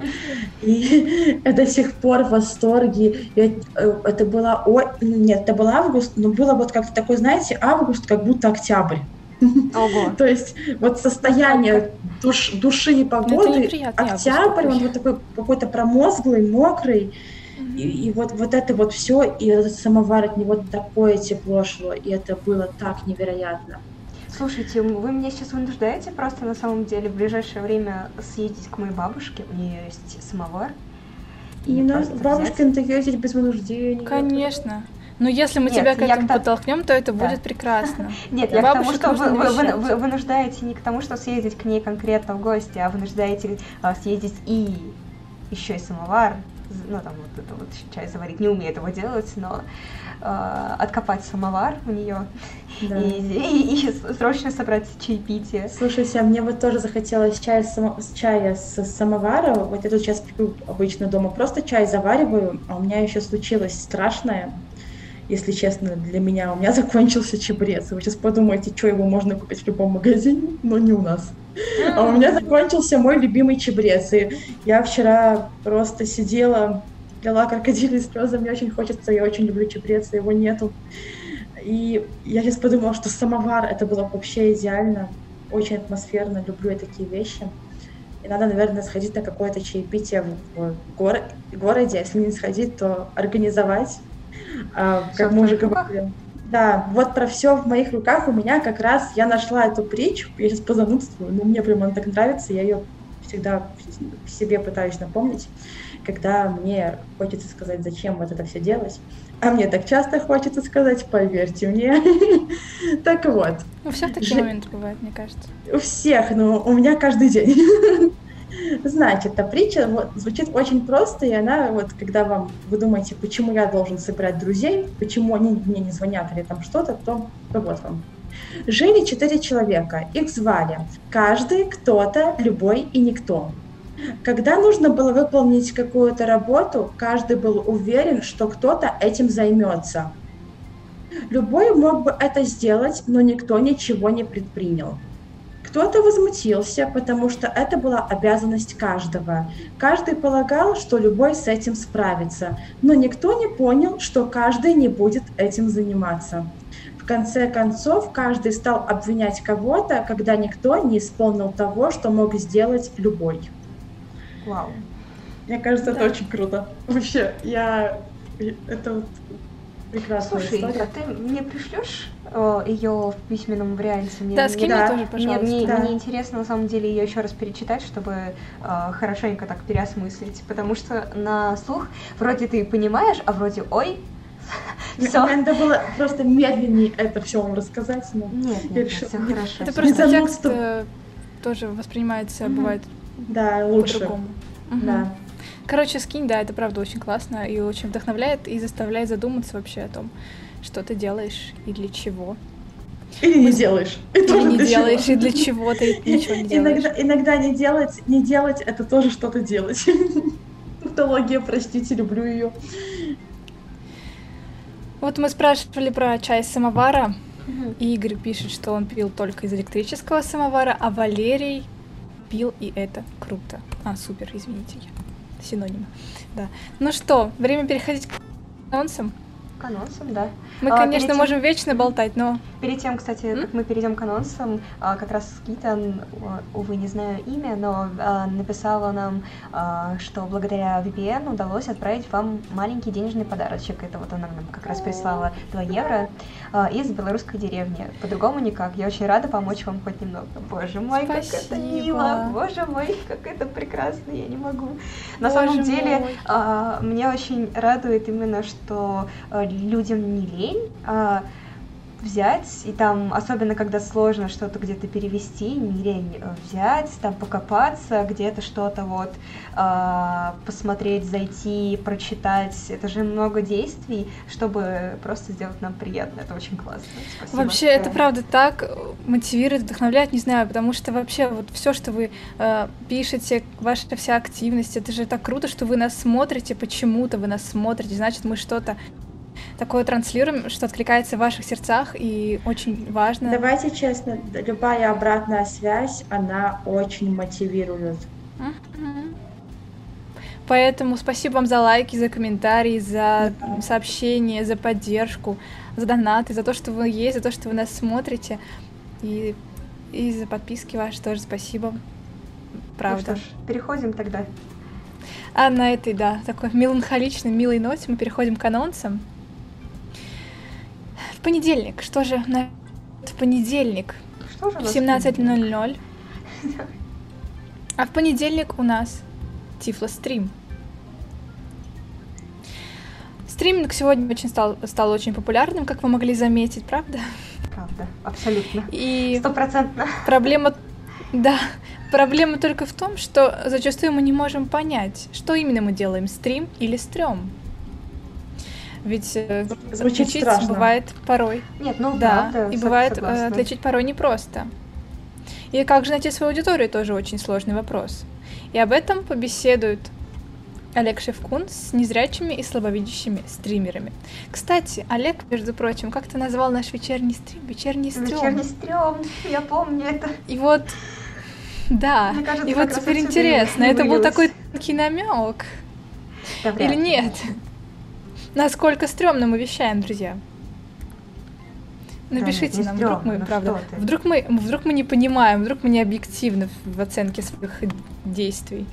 и я до сих пор в восторге. Это было, нет, это был август, но было вот как-то такой, знаете, август, как будто октябрь. Ого. То есть вот состояние души и погоды, неприятный август октябрь, такой. он вот такой какой-то промозглый, мокрый, и вот это вот все, и этот самовар, от него такое тепло шло, и это было так невероятно. Слушайте, вы меня сейчас вынуждаете просто на самом деле в ближайшее время съездить к моей бабушке, у нее есть самовар. И нас просто бабушкин-то ездить без вынуждения. Конечно. Но если мы Нет, тебя к я этому к тому- подтолкнем, то это Да. будет прекрасно. Нет, я к тому, Бабушек что нужно навещать. вы вынуждаете не к тому, что съездить к ней конкретно в гости, а вынуждаете съездить и еще и самовар, ну там вот это вот чай заварить, не умею этого делать, но откопать самовар у нее Да. и срочно собрать чаепитие. Слушайте, а мне вот тоже захотелось чая с самовара. Вот я тут сейчас пью обычно дома просто чай завариваю, а у меня еще случилось страшное, если честно, для меня. У меня закончился чабрец. Вы сейчас подумаете, что его можно купить в любом магазине, но не у нас. А у меня закончился мой любимый чабрец. И я вчера просто сидела, лила крокодильные слезы, мне очень хочется, я очень люблю чабрец, а его нету. И я сейчас подумала, что самовар это было вообще идеально, очень атмосферно, люблю я такие вещи. И надо, наверное, сходить на какое-то чаепитие в городе, если не сходить, то организовать, как мы уже говорили. Да, вот про все в моих руках у меня как раз я нашла эту притчу, я сейчас позанудствую, но мне прям она так нравится, я ее всегда себе пытаюсь напомнить, когда мне хочется сказать, зачем вот это все делать. А мне так часто хочется сказать, поверьте мне. Так вот. У всех такие моменты бывают, мне кажется. У всех, но у меня каждый день. Значит, эта притча звучит очень просто, и она, вот, когда вы думаете, почему я должен собирать друзей, почему они мне не звонят или там что-то, то вот вам. Жили 4 человека, их звали каждый, кто-то, любой и никто. Когда нужно было выполнить какую-то работу, каждый был уверен, что кто-то этим займется. Любой мог бы это сделать, но никто ничего не предпринял. Кто-то возмутился, потому что это была обязанность каждого. Каждый полагал, что любой с этим справится, но никто не понял, что каждый не будет этим заниматься. В конце концов, каждый стал обвинять кого-то, когда никто не исполнил того, что мог сделать любой. Вау. Мне кажется, это очень круто. Вообще, это вот прекрасная Слушай, история. а ты мне пришлешь ее в письменном варианте? Да, скинь мне тоже, пожалуйста. Мне интересно, на самом деле, ее еще раз перечитать, чтобы хорошенько так переосмыслить, потому что на слух вроде ты понимаешь, а вроде ой, Мне надо было просто медленнее это все вам рассказать, но Нет, все хорошо. Это просто текст тоже воспринимается, бывает лучше. по-другому. Да. Короче, скинь, да, это правда очень классно и очень вдохновляет и заставляет задуматься вообще о том, что ты делаешь и для чего. Или не делаешь. Или не делаешь, и для чего ты ничего не делаешь. Иногда не делать это тоже что-то делать. Тавтология, простите, люблю ее. Вот мы спрашивали про чай из самовара. И Игорь пишет, что он пил только из электрического самовара, а Валерий пил, и это круто. Супер, извините, синонимы. Да. Ну что, время переходить к анонсам? К анонсам, да. Мы, конечно, можем вечно болтать, но... Перед тем, кстати, как мы перейдем к анонсам, как раз Китан, увы, не знаю имя, но написала нам, что благодаря VPN удалось отправить вам маленький денежный подарочек. Это вот она нам как раз прислала 2 евро из белорусской деревни. По-другому никак. Я очень рада помочь вам хоть немного. Боже мой, спасибо. Как это мило! Боже мой, как это прекрасно! Я не могу. На самом деле, меня очень радует именно, что людям не лень взять, и там, особенно когда сложно что-то где-то перевести, не лень взять, там покопаться, где-то что-то вот посмотреть, зайти, прочитать. Это же много действий, чтобы просто сделать нам приятно. Это очень классно. Спасибо. Вообще, это правда так мотивирует, вдохновляет, не знаю, потому что вообще вот все, что вы пишете, ваша вся активность, это же так круто, что вы нас смотрите, почему-то вы нас смотрите, значит, мы что-то такое транслируем, что откликается в ваших сердцах, и очень важно. Давайте честно, любая обратная связь, она очень мотивирует. Поэтому спасибо вам за лайки, за комментарии, за сообщения, за поддержку, за донаты, за то, что вы есть, за то, что вы нас смотрите, и за подписки ваши тоже спасибо. Правда. Ну что ж, переходим тогда. А на этой, да, такой меланхоличной, милой ноте мы переходим к анонсам. В понедельник. Что же в понедельник? Что же у В нас 17:00. А в понедельник у нас Тифлострим. Стриминг сегодня стал очень популярным, как вы могли заметить, правда? Правда, абсолютно. И 100%. Проблема только в том, что зачастую мы не можем понять, что именно мы делаем, стрим или стрём. Ведь отличить бывает порой. Нет, ну да, правда, и бывает согласна. отличить порой непросто. И как же найти свою аудиторию, тоже очень сложный вопрос. И об этом побеседует Олег Шевкун с незрячими и слабовидящими стримерами. Кстати, Олег, между прочим, как ты назвал наш вечерний стрим? Вечерний стрём. Вечерний стрём, я помню это. И вот, да, мне кажется, и вот теперь интересно, это был такой намек или нет? Насколько стрёмно мы вещаем, друзья? Напишите нам, вдруг мы, правда, вдруг мы не понимаем, вдруг мы не объективны в оценке своих действий.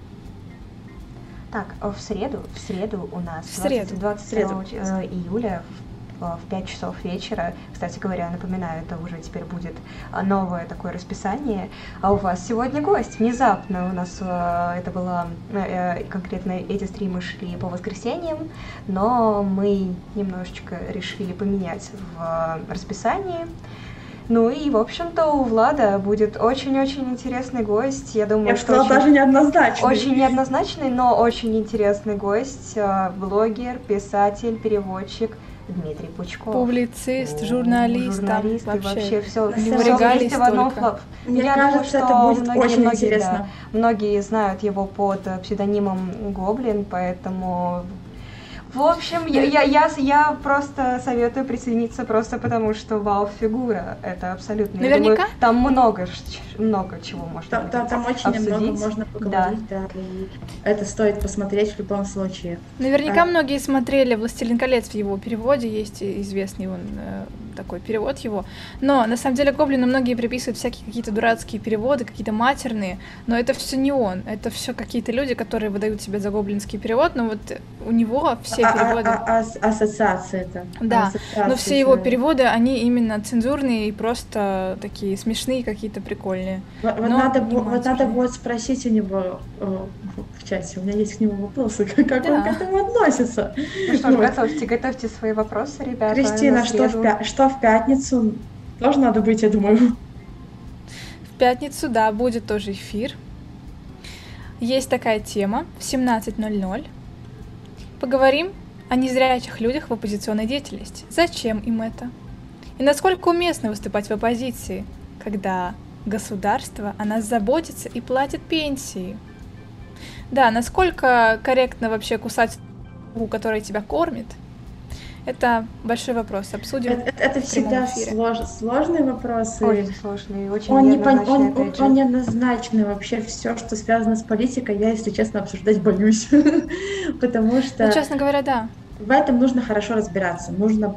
Так, в среду у нас 22 июля в 5 часов вечера. Кстати говоря, напоминаю, это уже теперь будет новое такое расписание. А у вас сегодня гость. Внезапно у нас это было, конкретно эти стримы шли по воскресеньям, но мы немножечко решили поменять в расписании. Ну и, в общем-то, у Влада будет очень-очень интересный гость. Я думаю, что очень, даже неоднозначный. Очень неоднозначный, но очень интересный гость. Блогер, писатель, переводчик Дмитрий Пучков. Публицист, журналист, вообще все вместе в одном. Мне кажется, это будет очень интересно. Многие знают его под псевдонимом Гоблин, поэтому В общем, я просто советую присоединиться просто потому, что вау-фигура. Это абсолютно... Наверняка? Думаю, там много чего можно Там очень обсудить. много можно поговорить, да. И это стоит посмотреть в любом случае. Наверняка многие смотрели «Властелин колец» в его переводе, есть известный такой перевод его. Но на самом деле Гоблину многие приписывают всякие какие-то дурацкие переводы, какие-то матерные, но это все не он. Это все какие-то люди, которые выдают себя за гоблинский перевод, но вот у него все переводы... Ассоциация это. Да, но все его переводы, они именно цензурные и просто такие смешные, какие-то прикольные. Вот надо будет спросить у него в чате, у меня есть к нему вопросы, как он к этому относится. Ну что ж, готовьте свои вопросы, ребята. Кристина, что в пятницу? Тоже надо быть, я думаю. В пятницу, да, будет тоже эфир. Есть такая тема в 17:00. Поговорим о незрячих людях в оппозиционной деятельности. Зачем им это? И насколько уместно выступать в оппозиции, когда государство о нас заботится и платит пенсии? Да, насколько корректно вообще кусать руку, которая тебя кормит? Это большой вопрос. Обсудим. Это всегда сложный вопрос. Очень сложный, очень он неоднозначный. Он неоднозначный. Вообще все, что связано с политикой, я, если честно, обсуждать боюсь. Потому что... Ну, честно говоря, да. В этом нужно хорошо разбираться. Нужно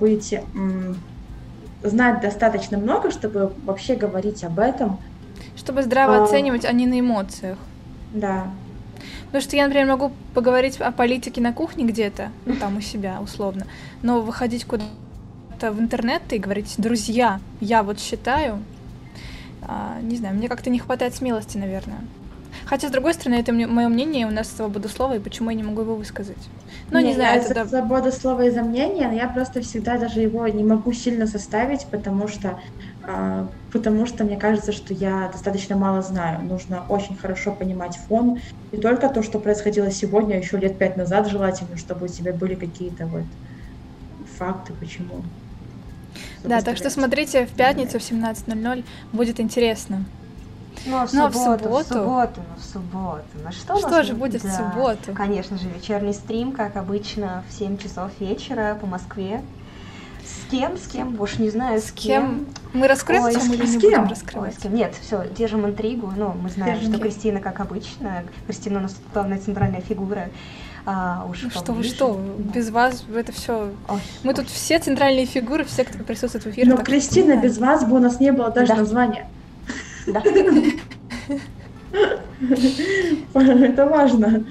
знать достаточно много, чтобы вообще говорить об этом. Чтобы здраво оценивать, а не на эмоциях. Да. Потому что я, например, могу поговорить о политике на кухне где-то, ну там у себя условно, но выходить куда-то в интернет и говорить: друзья, я вот считаю, не знаю, мне как-то не хватает смелости, наверное. Хотя, с другой стороны, это мое мнение, у нас свобода слова, и почему я не могу его высказать? Ну, не знаю, это... Свобода слова и за мнение, но я просто всегда даже его не могу сильно составить, потому что мне кажется, что я достаточно мало знаю. Нужно очень хорошо понимать фон. Не только то, что происходило сегодня, а еще лет 5 назад желательно, чтобы у тебя были какие-то факты, почему. Да, так что смотрите в пятницу в 17:00, будет интересно. Ну, в субботу. Ну что же будет в субботу? Конечно же, вечерний стрим, как обычно, в 7 часов вечера по Москве. С кем? Больше не знаю, с кем. Мы раскроем тему или не будем раскрывать? С кем? Нет, все, держим интригу. Ну, мы знаем, что Кристина, как обычно. Кристина у нас главная центральная фигура. Что? Без вас это все. Мы тут все центральные фигуры, все, кто присутствует в эфире. Но, Кристина, без вас бы у нас не было даже названия. Да. Это важно.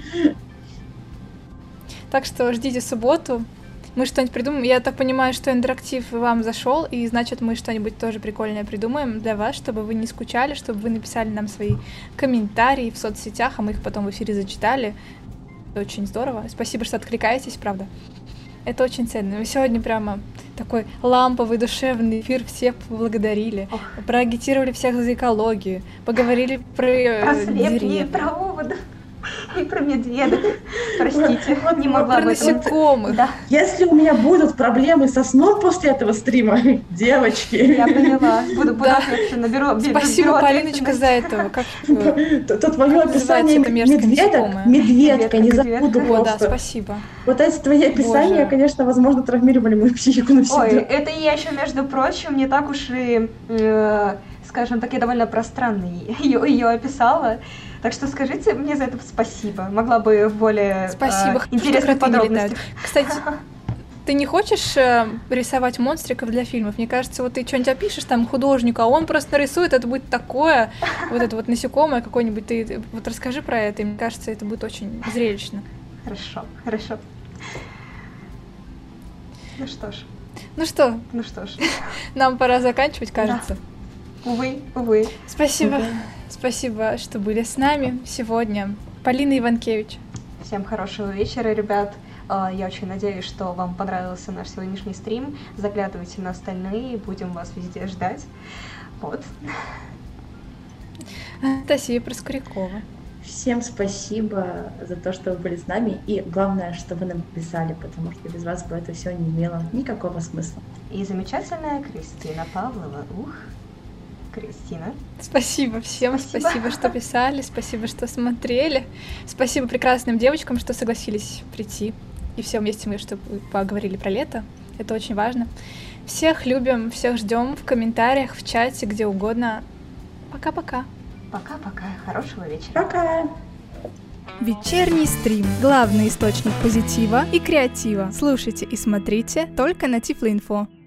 Так что ждите субботу. Мы что-нибудь придумаем. Я так понимаю, что интерактив вам зашел, и значит, мы что-нибудь тоже прикольное придумаем для вас, чтобы вы не скучали, чтобы вы написали нам свои комментарии в соцсетях, а мы их потом в эфире зачитали. Это очень здорово. Спасибо, что откликаетесь, правда. Это очень ценно. Мы сегодня прямо такой ламповый, душевный эфир, всех поблагодарили, проагитировали всех за экологию, поговорили про деревья, про оводов и про медведок. Простите, не могла про насекомых. Да. Если у меня будут проблемы со сном после этого стрима, девочки. Я поняла. Буду наберу. Спасибо, Полиночка, за это. Это твое описание медведка, не забуду просто. Да, спасибо. Вот эти твои описания, конечно, возможно, травмировали мою психику навсегда. Ой, это я еще, между прочим, не так уж и, скажем так, я довольно пространно ее описала. Так что скажите мне за это спасибо. Могла бы в более интересных подробностях. Кстати, ты не хочешь рисовать монстриков для фильмов? Мне кажется, вот ты что-нибудь опишешь там художнику, а он просто нарисует, это будет такое, вот это вот насекомое какое-нибудь. Ты вот расскажи про это, и мне кажется, это будет очень зрелищно. Хорошо. Ну что ж. Нам пора заканчивать, кажется. Да. Увы. Спасибо, что были с нами сегодня. Полина Иванкевич. Всем хорошего вечера, ребят. Я очень надеюсь, что вам понравился наш сегодняшний стрим. Заглядывайте на остальные, будем вас везде ждать. Вот. Анастасия Проскурякова. Всем спасибо за то, что вы были с нами. И главное, что вы нам писали, потому что без вас бы это все не имело никакого смысла. И замечательная Кристина Павлова. Кристина. Спасибо всем, спасибо, что писали, спасибо, что смотрели. Спасибо прекрасным девочкам, что согласились прийти и все вместе мы, чтобы поговорили про лето. Это очень важно. Всех любим, всех ждем в комментариях, в чате, где угодно. Пока-пока. Пока-пока. Хорошего вечера. Пока! Вечерний стрим. Главный источник позитива и креатива. Слушайте и смотрите только на Тифлоинфо.